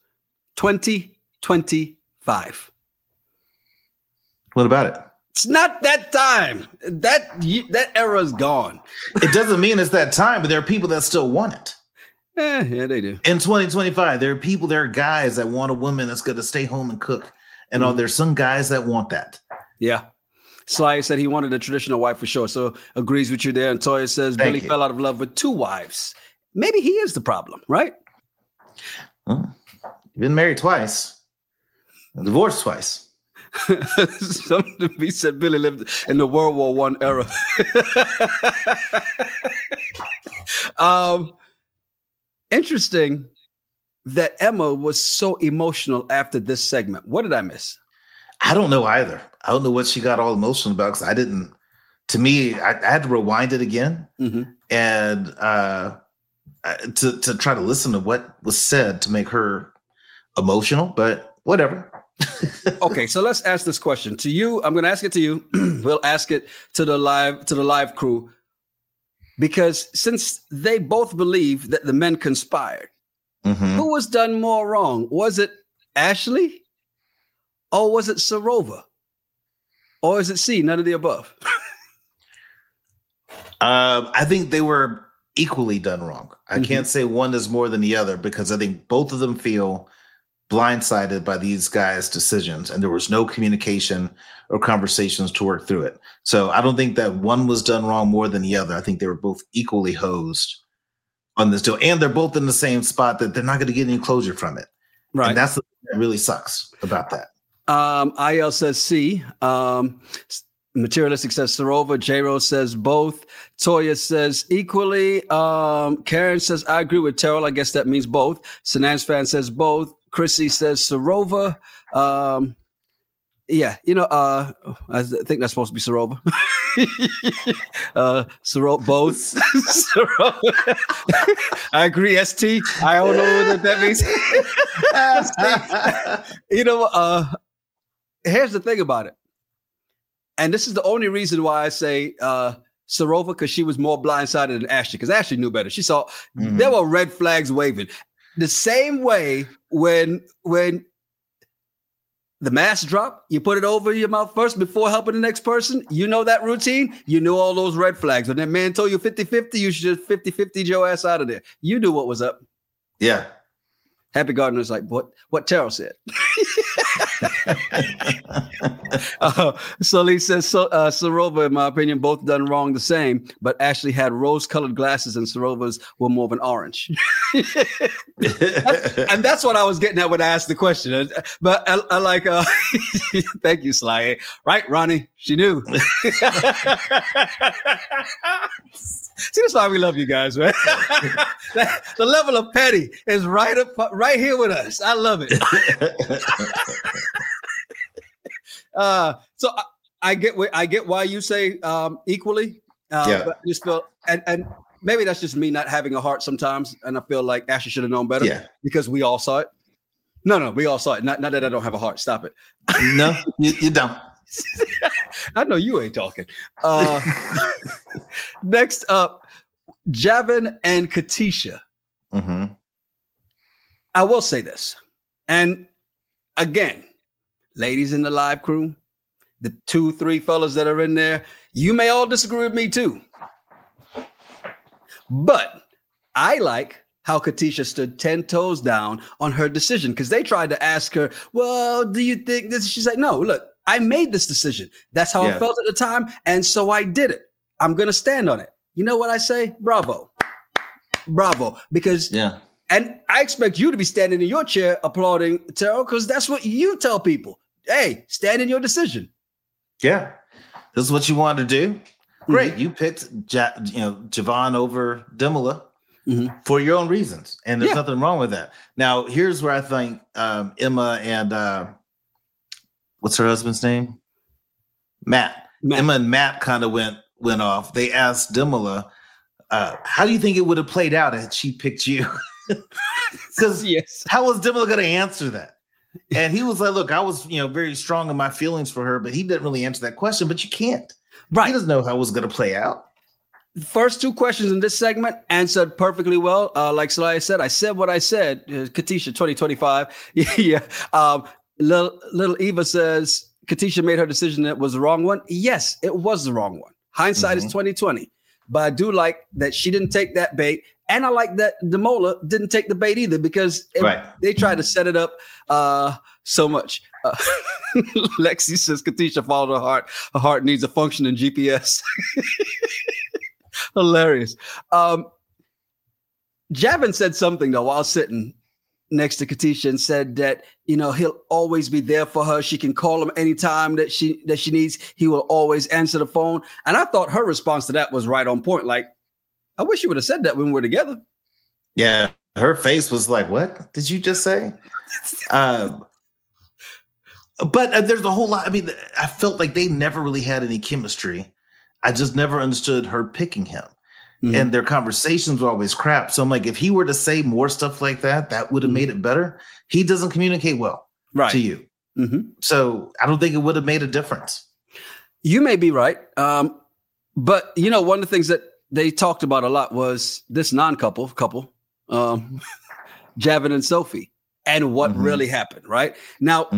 2025. What about it? It's not that time. That era is gone. It doesn't mean it's that time, but there are people that still want it. Yeah, they do. In 2025, there are guys that want a woman that's going to stay home and cook. And there's some guys that want that. Yeah. Sly said he wanted a traditional wife for sure. So agrees with you there. And Toya says Billy fell out of love with 2 wives. Maybe he is the problem, right? Well, you've been married twice. And divorced twice. Something to be said, Billy lived in the World War I era. Interesting that Emma was so emotional after this segment. What did I miss? I don't know either. I don't know what she got all emotional about because I didn't. To me, I had to rewind it again and to try to listen to what was said to make her emotional. But whatever. Okay, so let's ask this question to you. I'm going to ask it to you. We'll ask it to the live crew, because since they both believe that the men conspired, who was done more wrong? Was it Ashley, or was it Sarover, or is it C? None of the above. I think they were equally done wrong. I can't say one is more than the other because I think both of them feel blindsided by these guys' decisions, and there was no communication or conversations to work through it. So I don't think that one was done wrong more than the other. I think they were both equally hosed on this deal, and they're both in the same spot that they're not going to get any closure from it. Right. And that's what really sucks about that. IL says C. Materialistic says Serova. J-Rose says both. Toya says equally. Karen says, I agree with Terrell. I guess that means both. Sanans fan says both. Chrissy says Serova. Yeah, I think that's supposed to be Serova. Serova, both. Serova. I agree, ST. I don't know what that means. Here's the thing about it. And this is the only reason why I say Serova, because she was more blindsided than Ashley, because Ashley knew better. She saw there were red flags waving. The same way when the mask drop, you put it over your mouth first before helping the next person. You know that routine. You knew all those red flags. When that man told you 50-50, you should just 50-50 your ass out of there. You knew what was up. Yeah. Happy Gardner's like, what Terrell said. Lee says, Serova, in my opinion, both done wrong the same, but Ashley had rose-colored glasses and Serova's were more of an orange. And that's what I was getting at when I asked the question. But I like, thank you, Sly. Right, Ronnie? She knew. See, that's why we love you guys, man. The level of petty is right here with us. I love it. So I get why you say equally. But I just feel and maybe that's just me not having a heart sometimes, and I feel like Ashley should have known better because we all saw it. No, we all saw it. Not that I don't have a heart. Stop it. No, you don't. I know you ain't talking. Next up, Javin and Katisha. Mm-hmm. I will say this. And again, ladies in the live crew, the 2-3 fellas that are in there, you may all disagree with me too. But I like how Katisha stood 10 toes down on her decision, because they tried to ask her, well, do you think this? She's like, no, look, I made this decision. That's how I felt at the time. And so I did it. I'm going to stand on it. You know what I say? Bravo. Bravo. Because, and I expect you to be standing in your chair applauding Terrell, because that's what you tell people. Hey, stand in your decision. Yeah. This is what you wanted to do. Great. Mm-hmm. You picked Javon over Demola for your own reasons. And there's nothing wrong with that. Now, here's where I think Emma and what's her husband's name? Matt. Emma and Matt kind of went off. They asked Demola, how do you think it would have played out had she picked you? Because how was Demola going to answer that? And he was like, look, I was very strong in my feelings for her, but he didn't really answer that question. But you can't. Right. He doesn't know how it was going to play out. First two questions in this segment answered perfectly well. Like Sly said, I said what I said. Katisha 2025. Little Eva says Katisha made her decision that was the wrong one. Yes, it was the wrong one. Hindsight is 2020. But I do like that she didn't take that bait. And I like that Demola didn't take the bait either, because they tried to set it up so much. Lexi says Katisha followed her heart. Her heart needs a functioning GPS. Hilarious. Javin said something, though, while sitting next to Katisha, and said that, he'll always be there for her. She can call him anytime that she needs. He will always answer the phone. And I thought her response to that was right on point. Like, I wish you would have said that when we were together. Yeah. Her face was like, what did you just say? But there's a whole lot. I mean, I felt like they never really had any chemistry. I just never understood her picking him. Mm-hmm. And their conversations were always crap. So I'm like, if he were to say more stuff like that, that would have made it better. He doesn't communicate well to you. Mm-hmm. So I don't think it would have made a difference. You may be right. But, one of the things that they talked about a lot was this couple, Javin and Sophie, and what really happened, right? Now,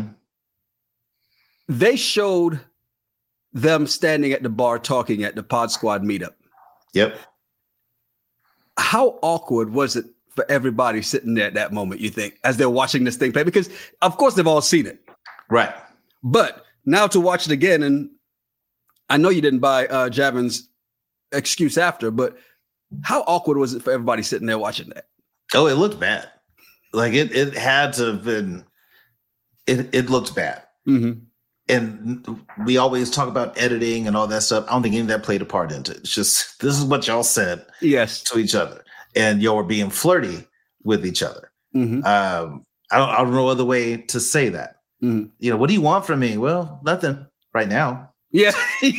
they showed them standing at the bar talking at the Pod Squad meetup. Yep. How awkward was it for everybody sitting there at that moment, you think, as they're watching this thing play? Because, of course, they've all seen it. Right. But now to watch it again, and I know you didn't buy Javin's excuse after, but how awkward was it for everybody sitting there watching that? Oh, it looked bad. Like it had to have been, it looked bad. and we always talk about editing and all that stuff. I don't think any of that played a part into it. It's just, this is what y'all said to each other. And y'all were being flirty with each other. Mm-hmm. I don't know other way to say that. Mm-hmm. What do you want from me? Well, nothing right now. Yeah.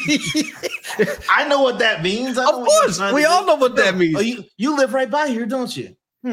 I know what that means. Of course. We all know what that means. Oh, you live right by here, don't you?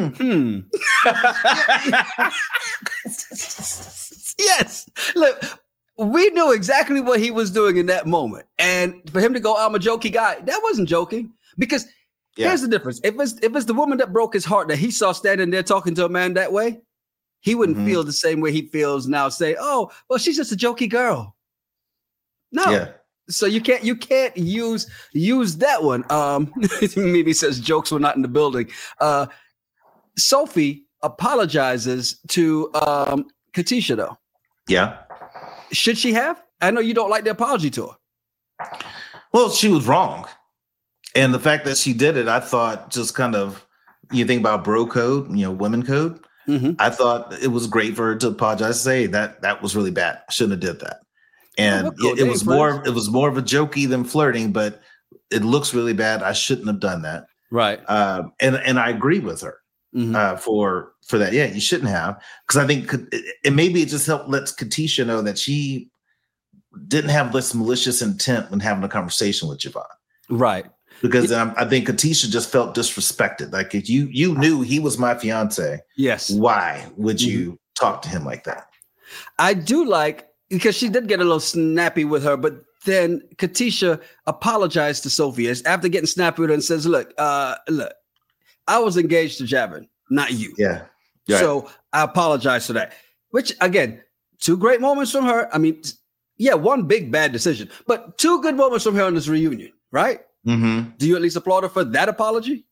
Yes. Look, we knew exactly what he was doing in that moment. And for him to go, I'm a jokey guy, that wasn't joking. Because here's the difference. If it's the woman that broke his heart that he saw standing there talking to a man that way, he wouldn't feel the same way he feels now. Say, oh, well, she's just a jokey girl. No. Yeah. So you can't use that one. Maybe says jokes were not in the building. Sophie apologizes to Katisha though. Yeah. Should she have? I know you don't like the apology tour. Well, she was wrong. And the fact that she did it, I thought just kind of, you think about bro code, women code. Mm-hmm. I thought it was great for her to apologize, say that was really bad. I shouldn't have did that. And it was more of a jokey than flirting, but it looks really bad. I shouldn't have done that. Right. And I agree with her for that. Yeah, you shouldn't have, because I think and maybe it just lets Katisha know that she didn't have this malicious intent when having a conversation with Javon. Right. Because I think Katisha just felt disrespected. Like, if you knew he was my fiance, yes, why would you talk to him like that? I do like, because she did get a little snappy with her, but then Katisha apologized to Sophie after getting snappy with her and says, look, I was engaged to Javon, not you. Yeah. Right. So I apologize for that, which, again, 2 great moments from her. I mean, yeah, 1 big bad decision, but 2 good moments from her on this reunion, right? Mm-hmm. Do you at least applaud her for that apology?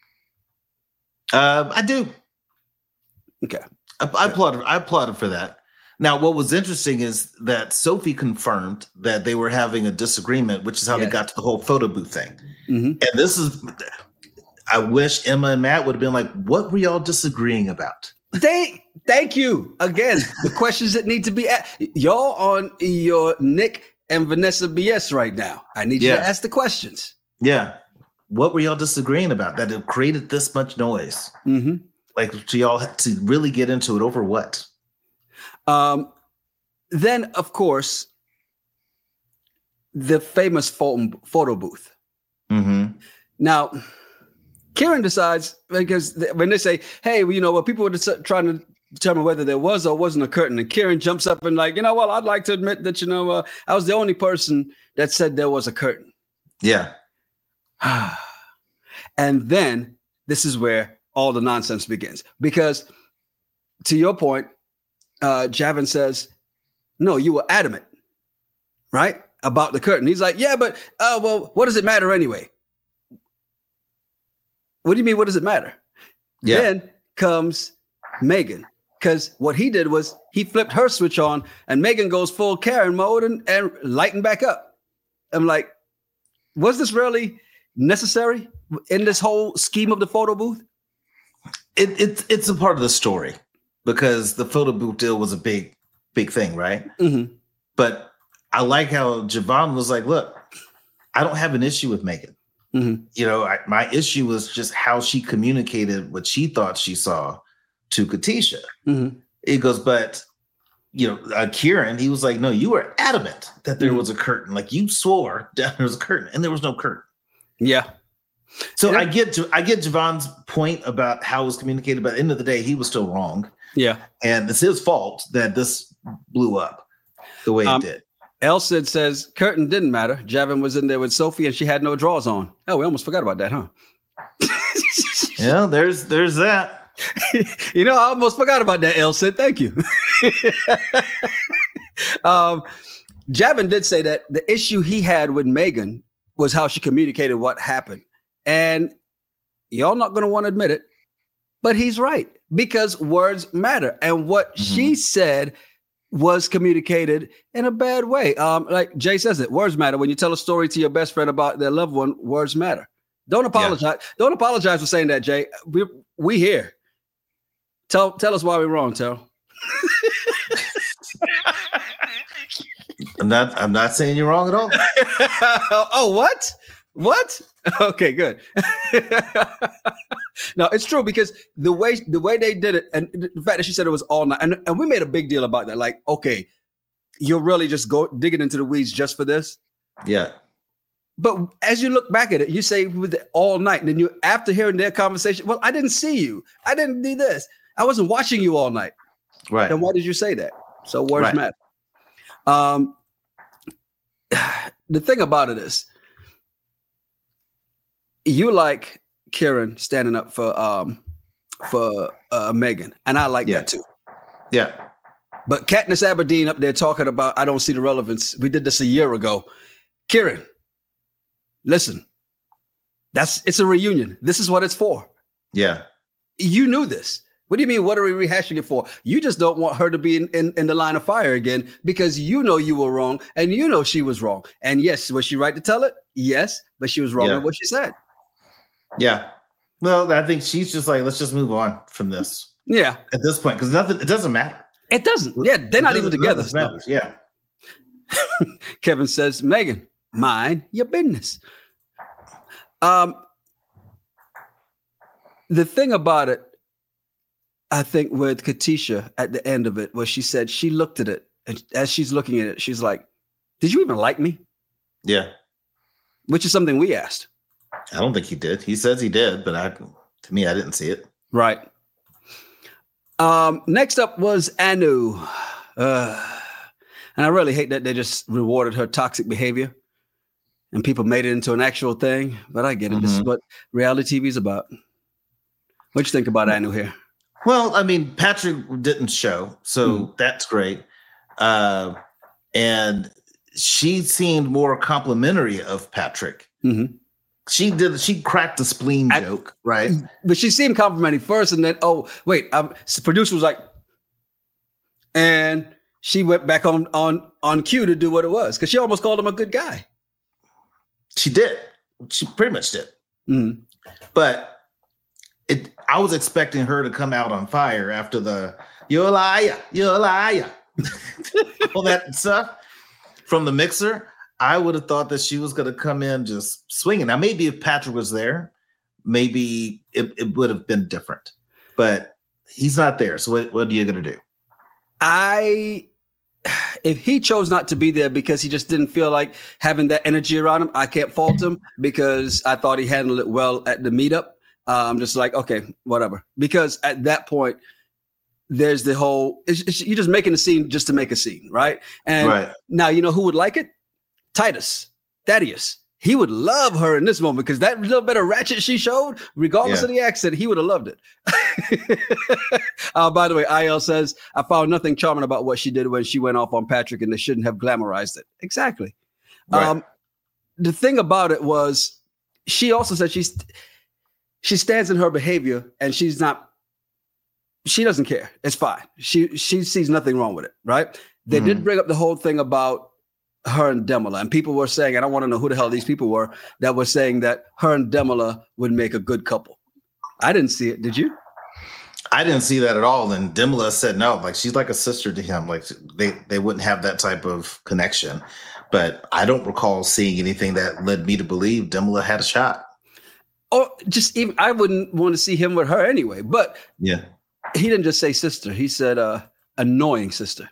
I do. Okay. I applaud her for that. Now, what was interesting is that Sophie confirmed that they were having a disagreement, which is how they got to the whole photo booth thing. Mm-hmm. And this is, I wish Emma and Matt would have been like, what were y'all disagreeing about? Thank you. Again, the questions that need to be asked. Y'all on your Nick and Vanessa BS right now. I need you to ask the questions. Yeah. What were y'all disagreeing about that it created this much noise? Mm-hmm. Like, so y'all had to really get into it over what? Then, of course, the famous photo booth. Mm-hmm. Now, Karen decides, because when they say, hey, people were trying to determine whether there was or wasn't a curtain, and Karen jumps up and like, well, I'd like to admit that, I was the only person that said there was a curtain. Yeah. And then this is where all the nonsense begins, because to your point, Javon says, no, you were adamant, right, about the curtain. He's like, yeah, but well, what does it matter anyway? What do you mean, what does it matter? Yeah. Then comes Megan, because what he did was he flipped her switch on, and Megan goes full Karen mode and lighten back up. I'm like, was this really necessary in this whole scheme of the photo booth? It's a part of the story, because the photo booth deal was a big thing, right? Mm-hmm. But I like how Javon was like, look, I don't have an issue with Megan. Mm-hmm. My issue was just how she communicated what she thought she saw to Katisha. Mm-hmm. It goes, but Kieran, he was like, no, you were adamant that there was a curtain. Like, you swore that there was a curtain, and there was no curtain. Yeah. So I get Javon's point about how it was communicated, but at the end of the day, he was still wrong. Yeah. And it's his fault that this blew up the way it did. Elsid says curtain didn't matter. Javon was in there with Sophie and she had no drawers on. Oh, we almost forgot about that, huh? Yeah, there's that. I almost forgot about that, Elsid. Thank you. Javon did say that the issue he had with Megan was how she communicated what happened. And y'all not going to want to admit it, but he's right, because words matter. And what she said was communicated in a bad way. Like Jay says it, words matter. When you tell a story to your best friend about their loved one, words matter. Don't apologize. Yeah. Don't apologize for saying that, Jay. We here. Tell us why we're wrong, Terrell. I'm not saying you're wrong at all. Oh, what? What? Okay, good. No, it's true because the way they did it, and the fact that she said it was all night, and we made a big deal about that. Like, okay, you're really just digging into the weeds just for this. Yeah. But as you look back at it, you say with it all night, and then you, after hearing their conversation, well, I didn't see you. I didn't do this. I wasn't watching you all night. Right. Then why did you say that? So words matter. The thing about it is, you like Karen standing up for Megan, and I like that too. Yeah. But Katniss Aberdeen up there talking about, I don't see the relevance. We did this a year ago. Karen, listen, it's a reunion. This is what it's for. Yeah. You knew this. What do you mean? What are we rehashing it for? You just don't want her to be in the line of fire again because you know you were wrong and you know she was wrong. And yes, was she right to tell it? Yes, but she was wrong in what she said. Yeah. Well, I think she's just like, let's just move on from this. Yeah. At this point, because it doesn't matter. It doesn't. Yeah, they're not even together. Yeah. Kevin says, Megan, mind your business. The thing about it, I think with Katisha at the end of it, where she said she looked at it, and as she's looking at it, she's like, did you even like me? Yeah. Which is something we asked. I don't think he did. He says he did, but to me, I didn't see it. Right. Next up was Anu. And I really hate that they just rewarded her toxic behavior and people made it into an actual thing. But I get it. Mm-hmm. This is what reality TV is about. What you think about Anu here? Well, I mean, Patrick didn't show, so that's great. And she seemed more complimentary of Patrick. Mm-hmm. She cracked the spleen joke, right? But she seemed complimentary first, and then, the producer was like, and she went back on cue to do what it was, because she almost called him a good guy. She did. She pretty much did. Mm-hmm. But I was expecting her to come out on fire after the "you're a liar, all that stuff from the mixer. I would have thought that she was going to come in just swinging. Now, maybe if Patrick was there, maybe it would have been different. But he's not there. So what are you going to do? If he chose not to be there because he just didn't feel like having that energy around him, I can't fault him because I thought he handled it well at the meetup. I'm just like, okay, whatever. Because at that point, there's the whole, you're just making a scene just to make a scene, right? And now, you know who would like it? Titus, Thaddeus. He would love her in this moment because that little bit of ratchet she showed, regardless of the accent, he would have loved it. By the way, IL says, I found nothing charming about what she did when she went off on Patrick and they shouldn't have glamorized it. Exactly. Right. The thing about it was she also said she stands in her behavior and she doesn't care. It's fine. She sees nothing wrong with it, right? They did bring up the whole thing about her and Demela, and people were saying, I don't want to know who the hell these people were that were saying that her and Demela would make a good couple. I didn't see it. Did you? I didn't see that at all. And Demela said no, like she's like a sister to him. Like they wouldn't have that type of connection. But I don't recall seeing anything that led me to believe Demela had a shot. Or just even, I wouldn't want to see him with her anyway. But yeah, he didn't just say sister. He said annoying sister.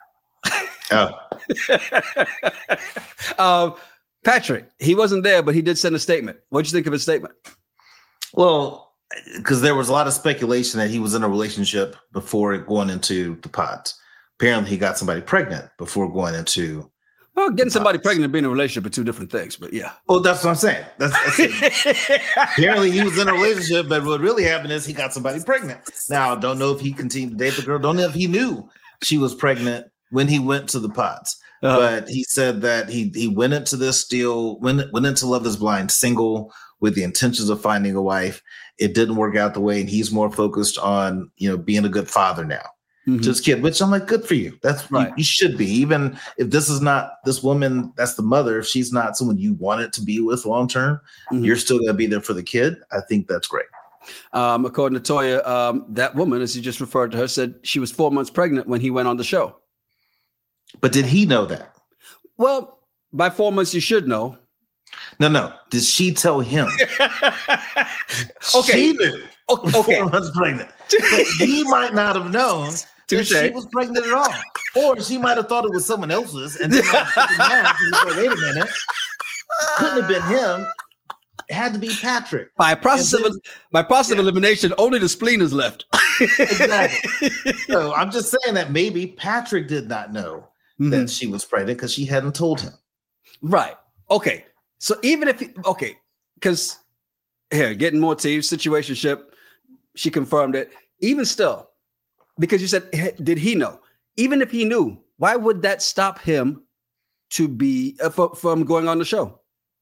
Oh. Patrick, he wasn't there, but he did send a statement. What'd you think of his statement? Well, because there was a lot of speculation that he was in a relationship before going into the pods. Apparently, he got somebody pregnant before going into. Well, getting somebody pregnant and being in a relationship are two different things, but yeah. Well, that's what I'm saying. That's it. Apparently, he was in a relationship, but what really happened is he got somebody pregnant. Now, don't know if he continued to date the girl. Don't know if he knew she was pregnant when he went to the pods. But he said that he went into this deal, went into Love is Blind single with the intentions of finding a wife. It didn't work out the way, and he's more focused on, being a good father now to his kid, which I'm like, good for you. That's right. You should be. Even if this is not this woman, that's the mother, if she's not someone you wanted to be with long term, you're still going to be there for the kid. I think that's great. According to Toya, that woman, as you just referred to her, said she was 4 months pregnant when he went on the show. But did he know that? Well, by 4 months, you should know. No. Did she tell him? Okay. She knew. Okay. 4 months pregnant. But he might not have known that she was pregnant at all. Or she might have thought it was someone else's. And then wait a minute. Couldn't have been him. It had to be Patrick. By process of elimination, only the spleen is left. Exactly. So I'm just saying that maybe Patrick did not know that she was pregnant because she hadn't told him. Right. Okay. So even if because here, getting more to your situationship, she confirmed it. Even still, because you said, did he know? Even if he knew, why would that stop him to be from going on the show?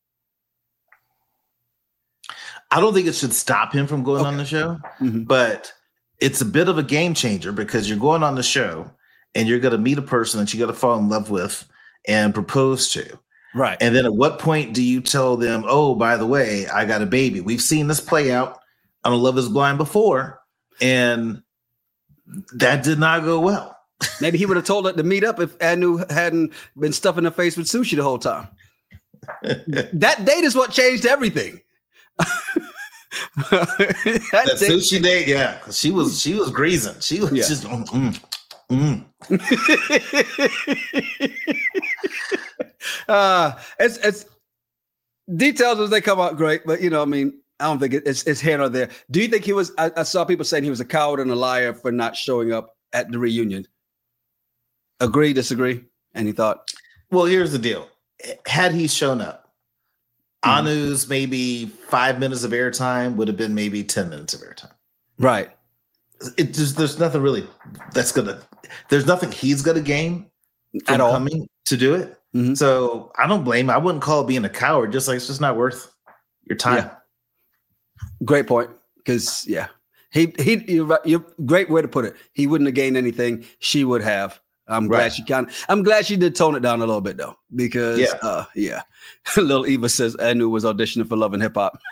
I don't think it should stop him from going on the show, but it's a bit of a game changer because you're going on the show and you're going to meet a person that you got to fall in love with and propose to. Right. And then at what point do you tell them, oh, by the way, I got a baby? We've seen this play out on Love is Blind before, and that did not go well. Maybe he would have told her to meet up if Anu hadn't been stuffing her face with sushi the whole time. That date is what changed everything. that sushi date, yeah, she was greasing. She was just it's details as they come out great, but I mean, I don't think it's here nor there. Do you think he was? I saw people saying he was a coward and a liar for not showing up at the reunion. Agree, disagree? Any thought? Well, here's the deal: had he shown up, Anu's maybe 5 minutes of airtime would have been maybe 10 minutes of airtime. Right. There's nothing really there's nothing he's gonna gain from coming to do it. Mm-hmm. So I don't blame him. I wouldn't call it being a coward. Just like it's just not worth your time. Yeah. Great point. Because you're great way to put it. He wouldn't have gained anything. She would have. I'm glad she did tone it down a little bit though, because Lil Eva says Anu was auditioning for Love and Hip Hop.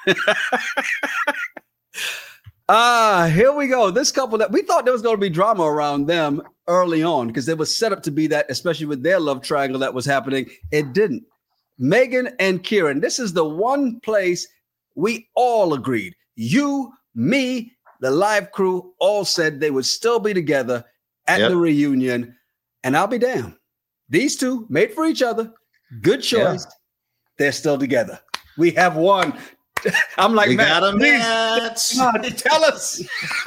Here we go. This couple that we thought there was going to be drama around them early on because it was set up to be that, especially with their love triangle that was happening. It didn't. Megan and Kieran. This is the one place we all agreed. You, me, the live crew all said they would still be together at the reunion. And I'll be damned. These two made for each other. Good choice. Yeah. They're still together. We have one. I'm like, we got a match. Tell us.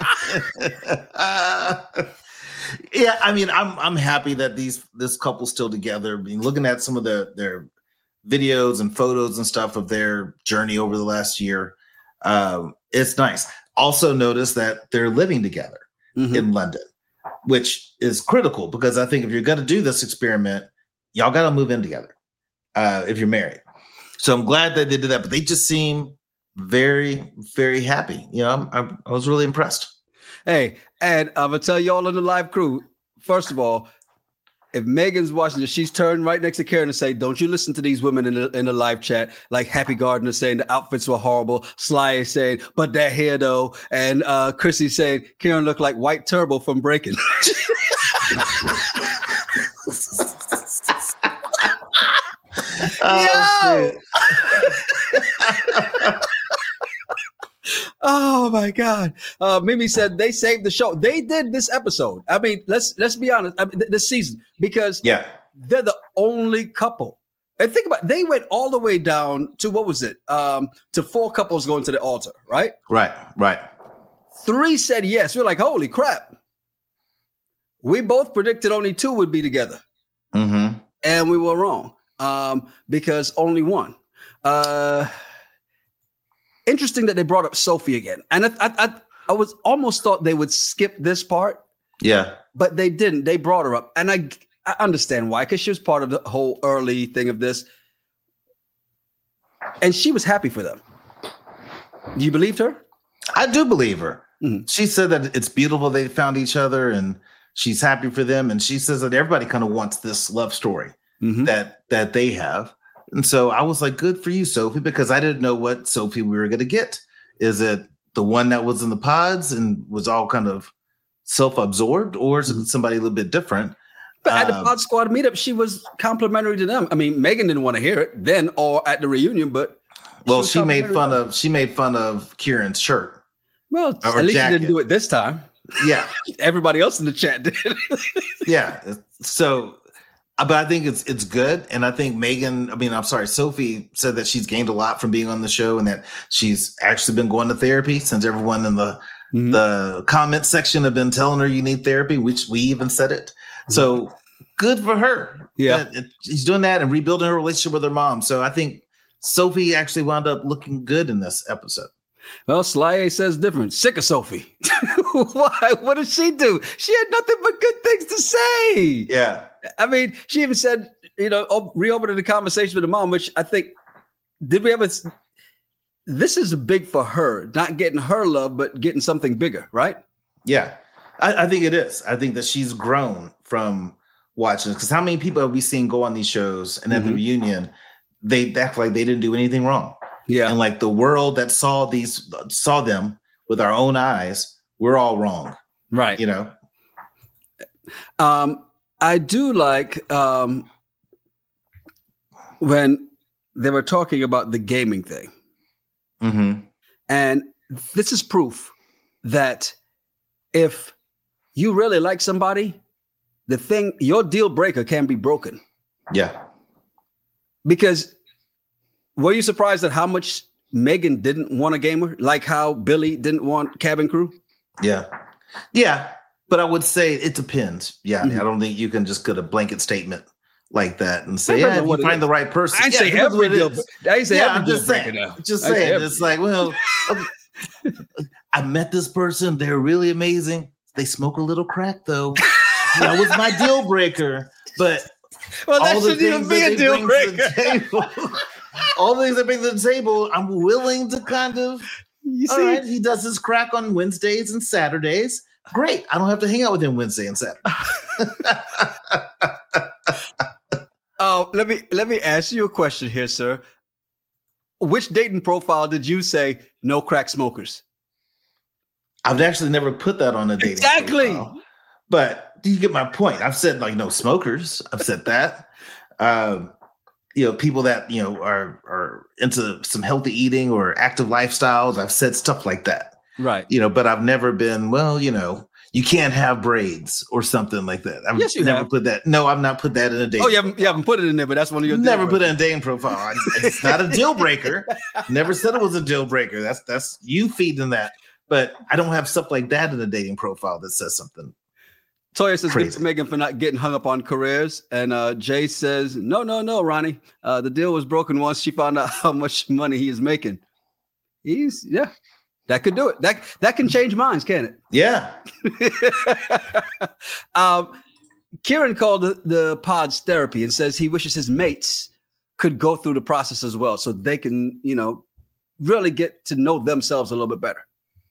Yeah, I mean, I'm happy that this couple's still together. I mean, looking at some of their videos and photos and stuff of their journey over the last year, it's nice. Also, notice that they're living together in London, which is critical because I think if you're going to do this experiment, y'all got to move in together if you're married. So I'm glad that they did that, but they just seem very, very happy. I was really impressed. Hey, and I'm going to tell y'all in the live crew, first of all, if Megan's watching this, she's turned right next to Karen and say, don't you listen to these women in the live chat, like Happy Gardner saying the outfits were horrible, Sly is saying, but that hair though, and Chrissy saying Karen looked like White Turbo from Breaking. Oh my God. Mimi said they saved the show. They did this episode. I mean, let's be honest. I mean, this season, because they're the only couple. And think about it, they went all the way down to what was it? To 4 couples going to the altar, right? Right. 3 said yes. We're like, holy crap. We both predicted only 2 would be together. Mm-hmm. And we were wrong. Because only 1. Interesting that they brought up Sophie again. And I was almost thought they would skip this part. Yeah. But they didn't. They brought her up. And I understand why, because she was part of the whole early thing of this. And she was happy for them. You believed her? I do believe her. Mm-hmm. She said that it's beautiful they found each other and she's happy for them. And she says that everybody kind of wants this love story that they have. And so I was like, good for you, Sophie, because I didn't know what Sophie we were going to get. Is it the one that was in the pods and was all kind of self-absorbed, or is it somebody a little bit different? But at the Pod Squad meetup, she was complimentary to them. I mean, Megan didn't want to hear it then or at the reunion, but she made fun of Kieran's shirt. Well, at least she didn't do it this time. Yeah, everybody else in the chat did. Yeah, so, but I think it's good, and I think Sophie said that she's gained a lot from being on the show, and that she's actually been going to therapy since everyone in the comment section have been telling her you need therapy, which we even said it. So good for her. Yeah, she's doing that and rebuilding her relationship with her mom. So I think Sophie actually wound up looking good in this episode. Well, Sly says different. Sick of Sophie. Why? What did she do? She had nothing but good things to say. Yeah. I mean, she even said, reopening the conversation with the mom, which I think, this is big for her, not getting her love, but getting something bigger, right? Yeah. I think it is. I think that she's grown from watching, because how many people have we seen go on these shows and at the reunion, they act like they didn't do anything wrong. Yeah. And like the world that saw them with our own eyes, we're all wrong. Right. I do like when they were talking about the gaming thing. Mm-hmm. And this is proof that if you really like somebody, your deal breaker can be broken. Yeah. Because were you surprised at how much Megan didn't want a gamer? Like how Billy didn't want cabin crew? Yeah. Yeah. But I would say it depends. Yeah. I don't think you can just get a blanket statement like that and say, if you find the right person. I say every deal. I'm just saying. It's like, well, I met this person. They're really amazing. They smoke a little crack though. That was my deal breaker. But that shouldn't even be a deal breaker. All the things that bring to the table, I'm willing to kind of. All right, he does his crack on Wednesdays and Saturdays. Great, I don't have to hang out with him Wednesday and Saturday. Let me ask you a question here, sir. Which dating profile did you say no crack smokers? I've actually never put that on a dating profile. But do you get my point? I've said like no smokers. I've said that. People that, are into some healthy eating or active lifestyles. I've said stuff like that. Right. But I've never been, you can't have braids or something like that. I've never put that. No, I've not put that in a dating. Oh, you haven't put it in there, but that's one of your. Never put it in a dating profile. It's not a deal breaker. Never said it was a deal breaker. That's you feeding that. But I don't have stuff like that in a dating profile that says something. Toya says, good for Megan for not getting hung up on careers. And Jay says, no, Ronnie. The deal was broken once she found out how much money he is making. That could do it. That can change minds, can it? Yeah. Kieran called the pods therapy and says he wishes his mates could go through the process as well so they can, really get to know themselves a little bit better.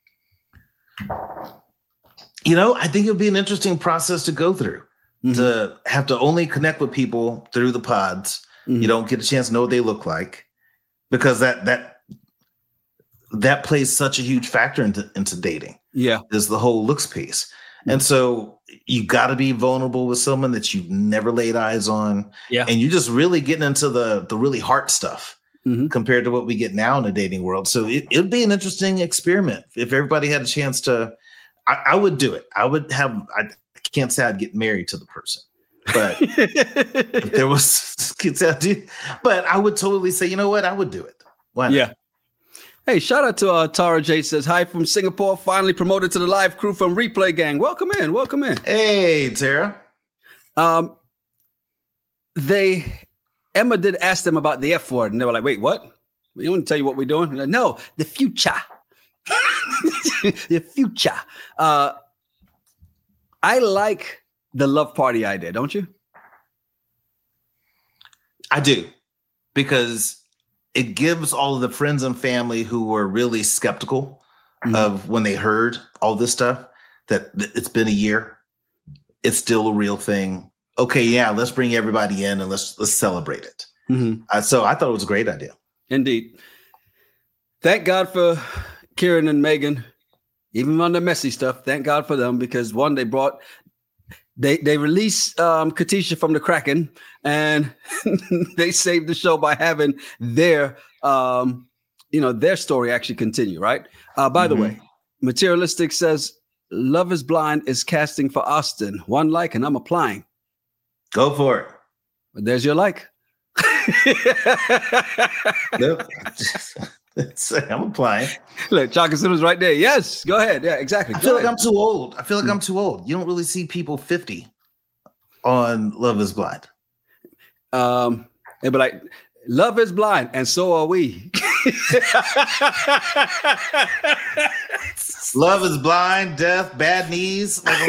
I think it would be an interesting process to go through, to have to only connect with people through the pods. You don't get a chance to know what they look like, because that plays such a huge factor into dating. Yeah. Is the whole looks piece. And so you got to be vulnerable with someone that you've never laid eyes on. Yeah. And you're just really getting into the really heart stuff compared to what we get now in the dating world. So it'd be an interesting experiment if everybody had a chance to. I would do it. I can't say I'd get married to the person, but if there was kids out there, but I would totally say, you know what? I would do it. Why not? Yeah. Hey, shout out to Tara J says, hi from Singapore, finally promoted to the live crew from Replay Gang. Welcome in. Hey, Tara. Emma did ask them about the F word, and they were like, wait, what? We want to tell you what we're doing? Like, no, the future. The future. I like the love party idea, don't you? I do, because it gives all of the friends and family who were really skeptical of when they heard all this stuff, that it's been a year, it's still a real thing. Okay, yeah, let's bring everybody in and let's celebrate it. So I thought it was a great idea. Indeed. Thank God for Kieran and Megan, even on the messy stuff. Thank God for them, because one, they brought They released Katisha from the Kraken, and they saved the show by having their their story actually continue. Right. By the way, Materialistic says Love Is Blind is casting for Austin. One like, and I'm applying. Go for it. But there's your like. Nope. I'm applying. Look, Chaka was right there. Yes, go ahead. Yeah, exactly. I feel like I'm too old. You don't really see people 50 on Love Is Blind. But like, Love Is Blind, and so are we. Love is blind, death, bad knees. Like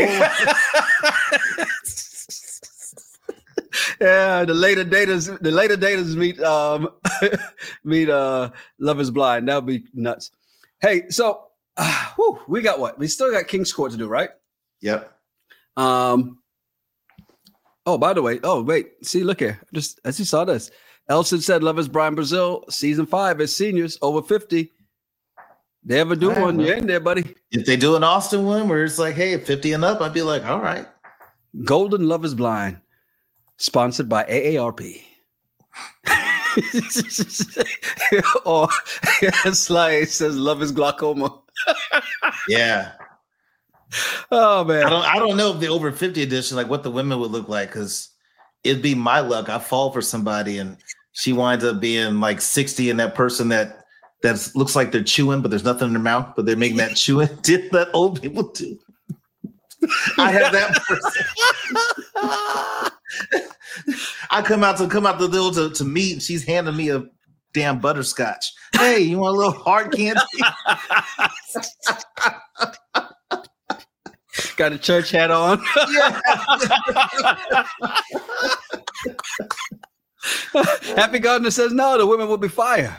yeah, the later daters meet Love Is Blind. That would be nuts. Hey, so we got what? We still got King's Court to do, right? Yep. Oh, by the way, wait. See, look here. Just as you saw this. Elson said Love Is Blind Brazil, season 5 as seniors over 50. They ever do one, you're in there, buddy. If they do an Austin one where it's like, hey, 50 and up, I'd be like, all right. Golden Love Is Blind, sponsored by AARP. Or Sly says Love Is Glaucoma. Yeah. Oh man. I don't know if the over 50 edition, like what the women would look like, because it'd be my luck. I fall for somebody and she winds up being like 60, and that person that looks like they're chewing, but there's nothing in their mouth, but they're making that chewing dip that old people do. I have that person. I come out the deal to meet, and she's handing me a damn butterscotch. Hey, you want a little hard candy? Got a church hat on. Yeah. Happy Gardner says no, the women will be fire.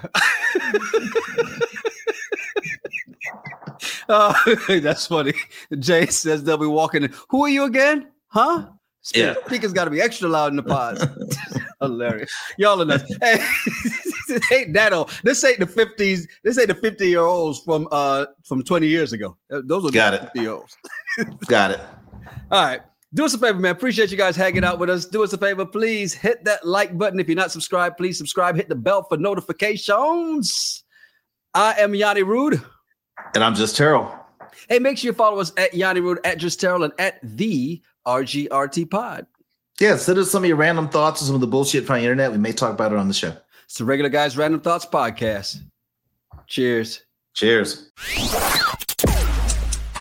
That's funny. Jay says they'll be walking in. Who are you again? Huh? Speaker's got to be extra loud in the pods. Hilarious. Y'all are nuts. Hey, ain't that old. This ain't the 50s. This ain't the 50-year-olds from 20 years ago. Those are the 50-year-olds. Got it. All right. Do us a favor, man. Appreciate you guys hanging out with us. Do us a favor, please hit that like button. If you're not subscribed, please subscribe. Hit the bell for notifications. I am Yanni Rude. And I'm Just Terrell. Hey, make sure you follow us at Yanni Rude, at Just Terrell, and at the RGRT Pod. Yeah, send us some of your random thoughts and some of the bullshit from the internet. We may talk about it on the show. It's the Regular Guys Random Thoughts Podcast. Cheers. Cheers.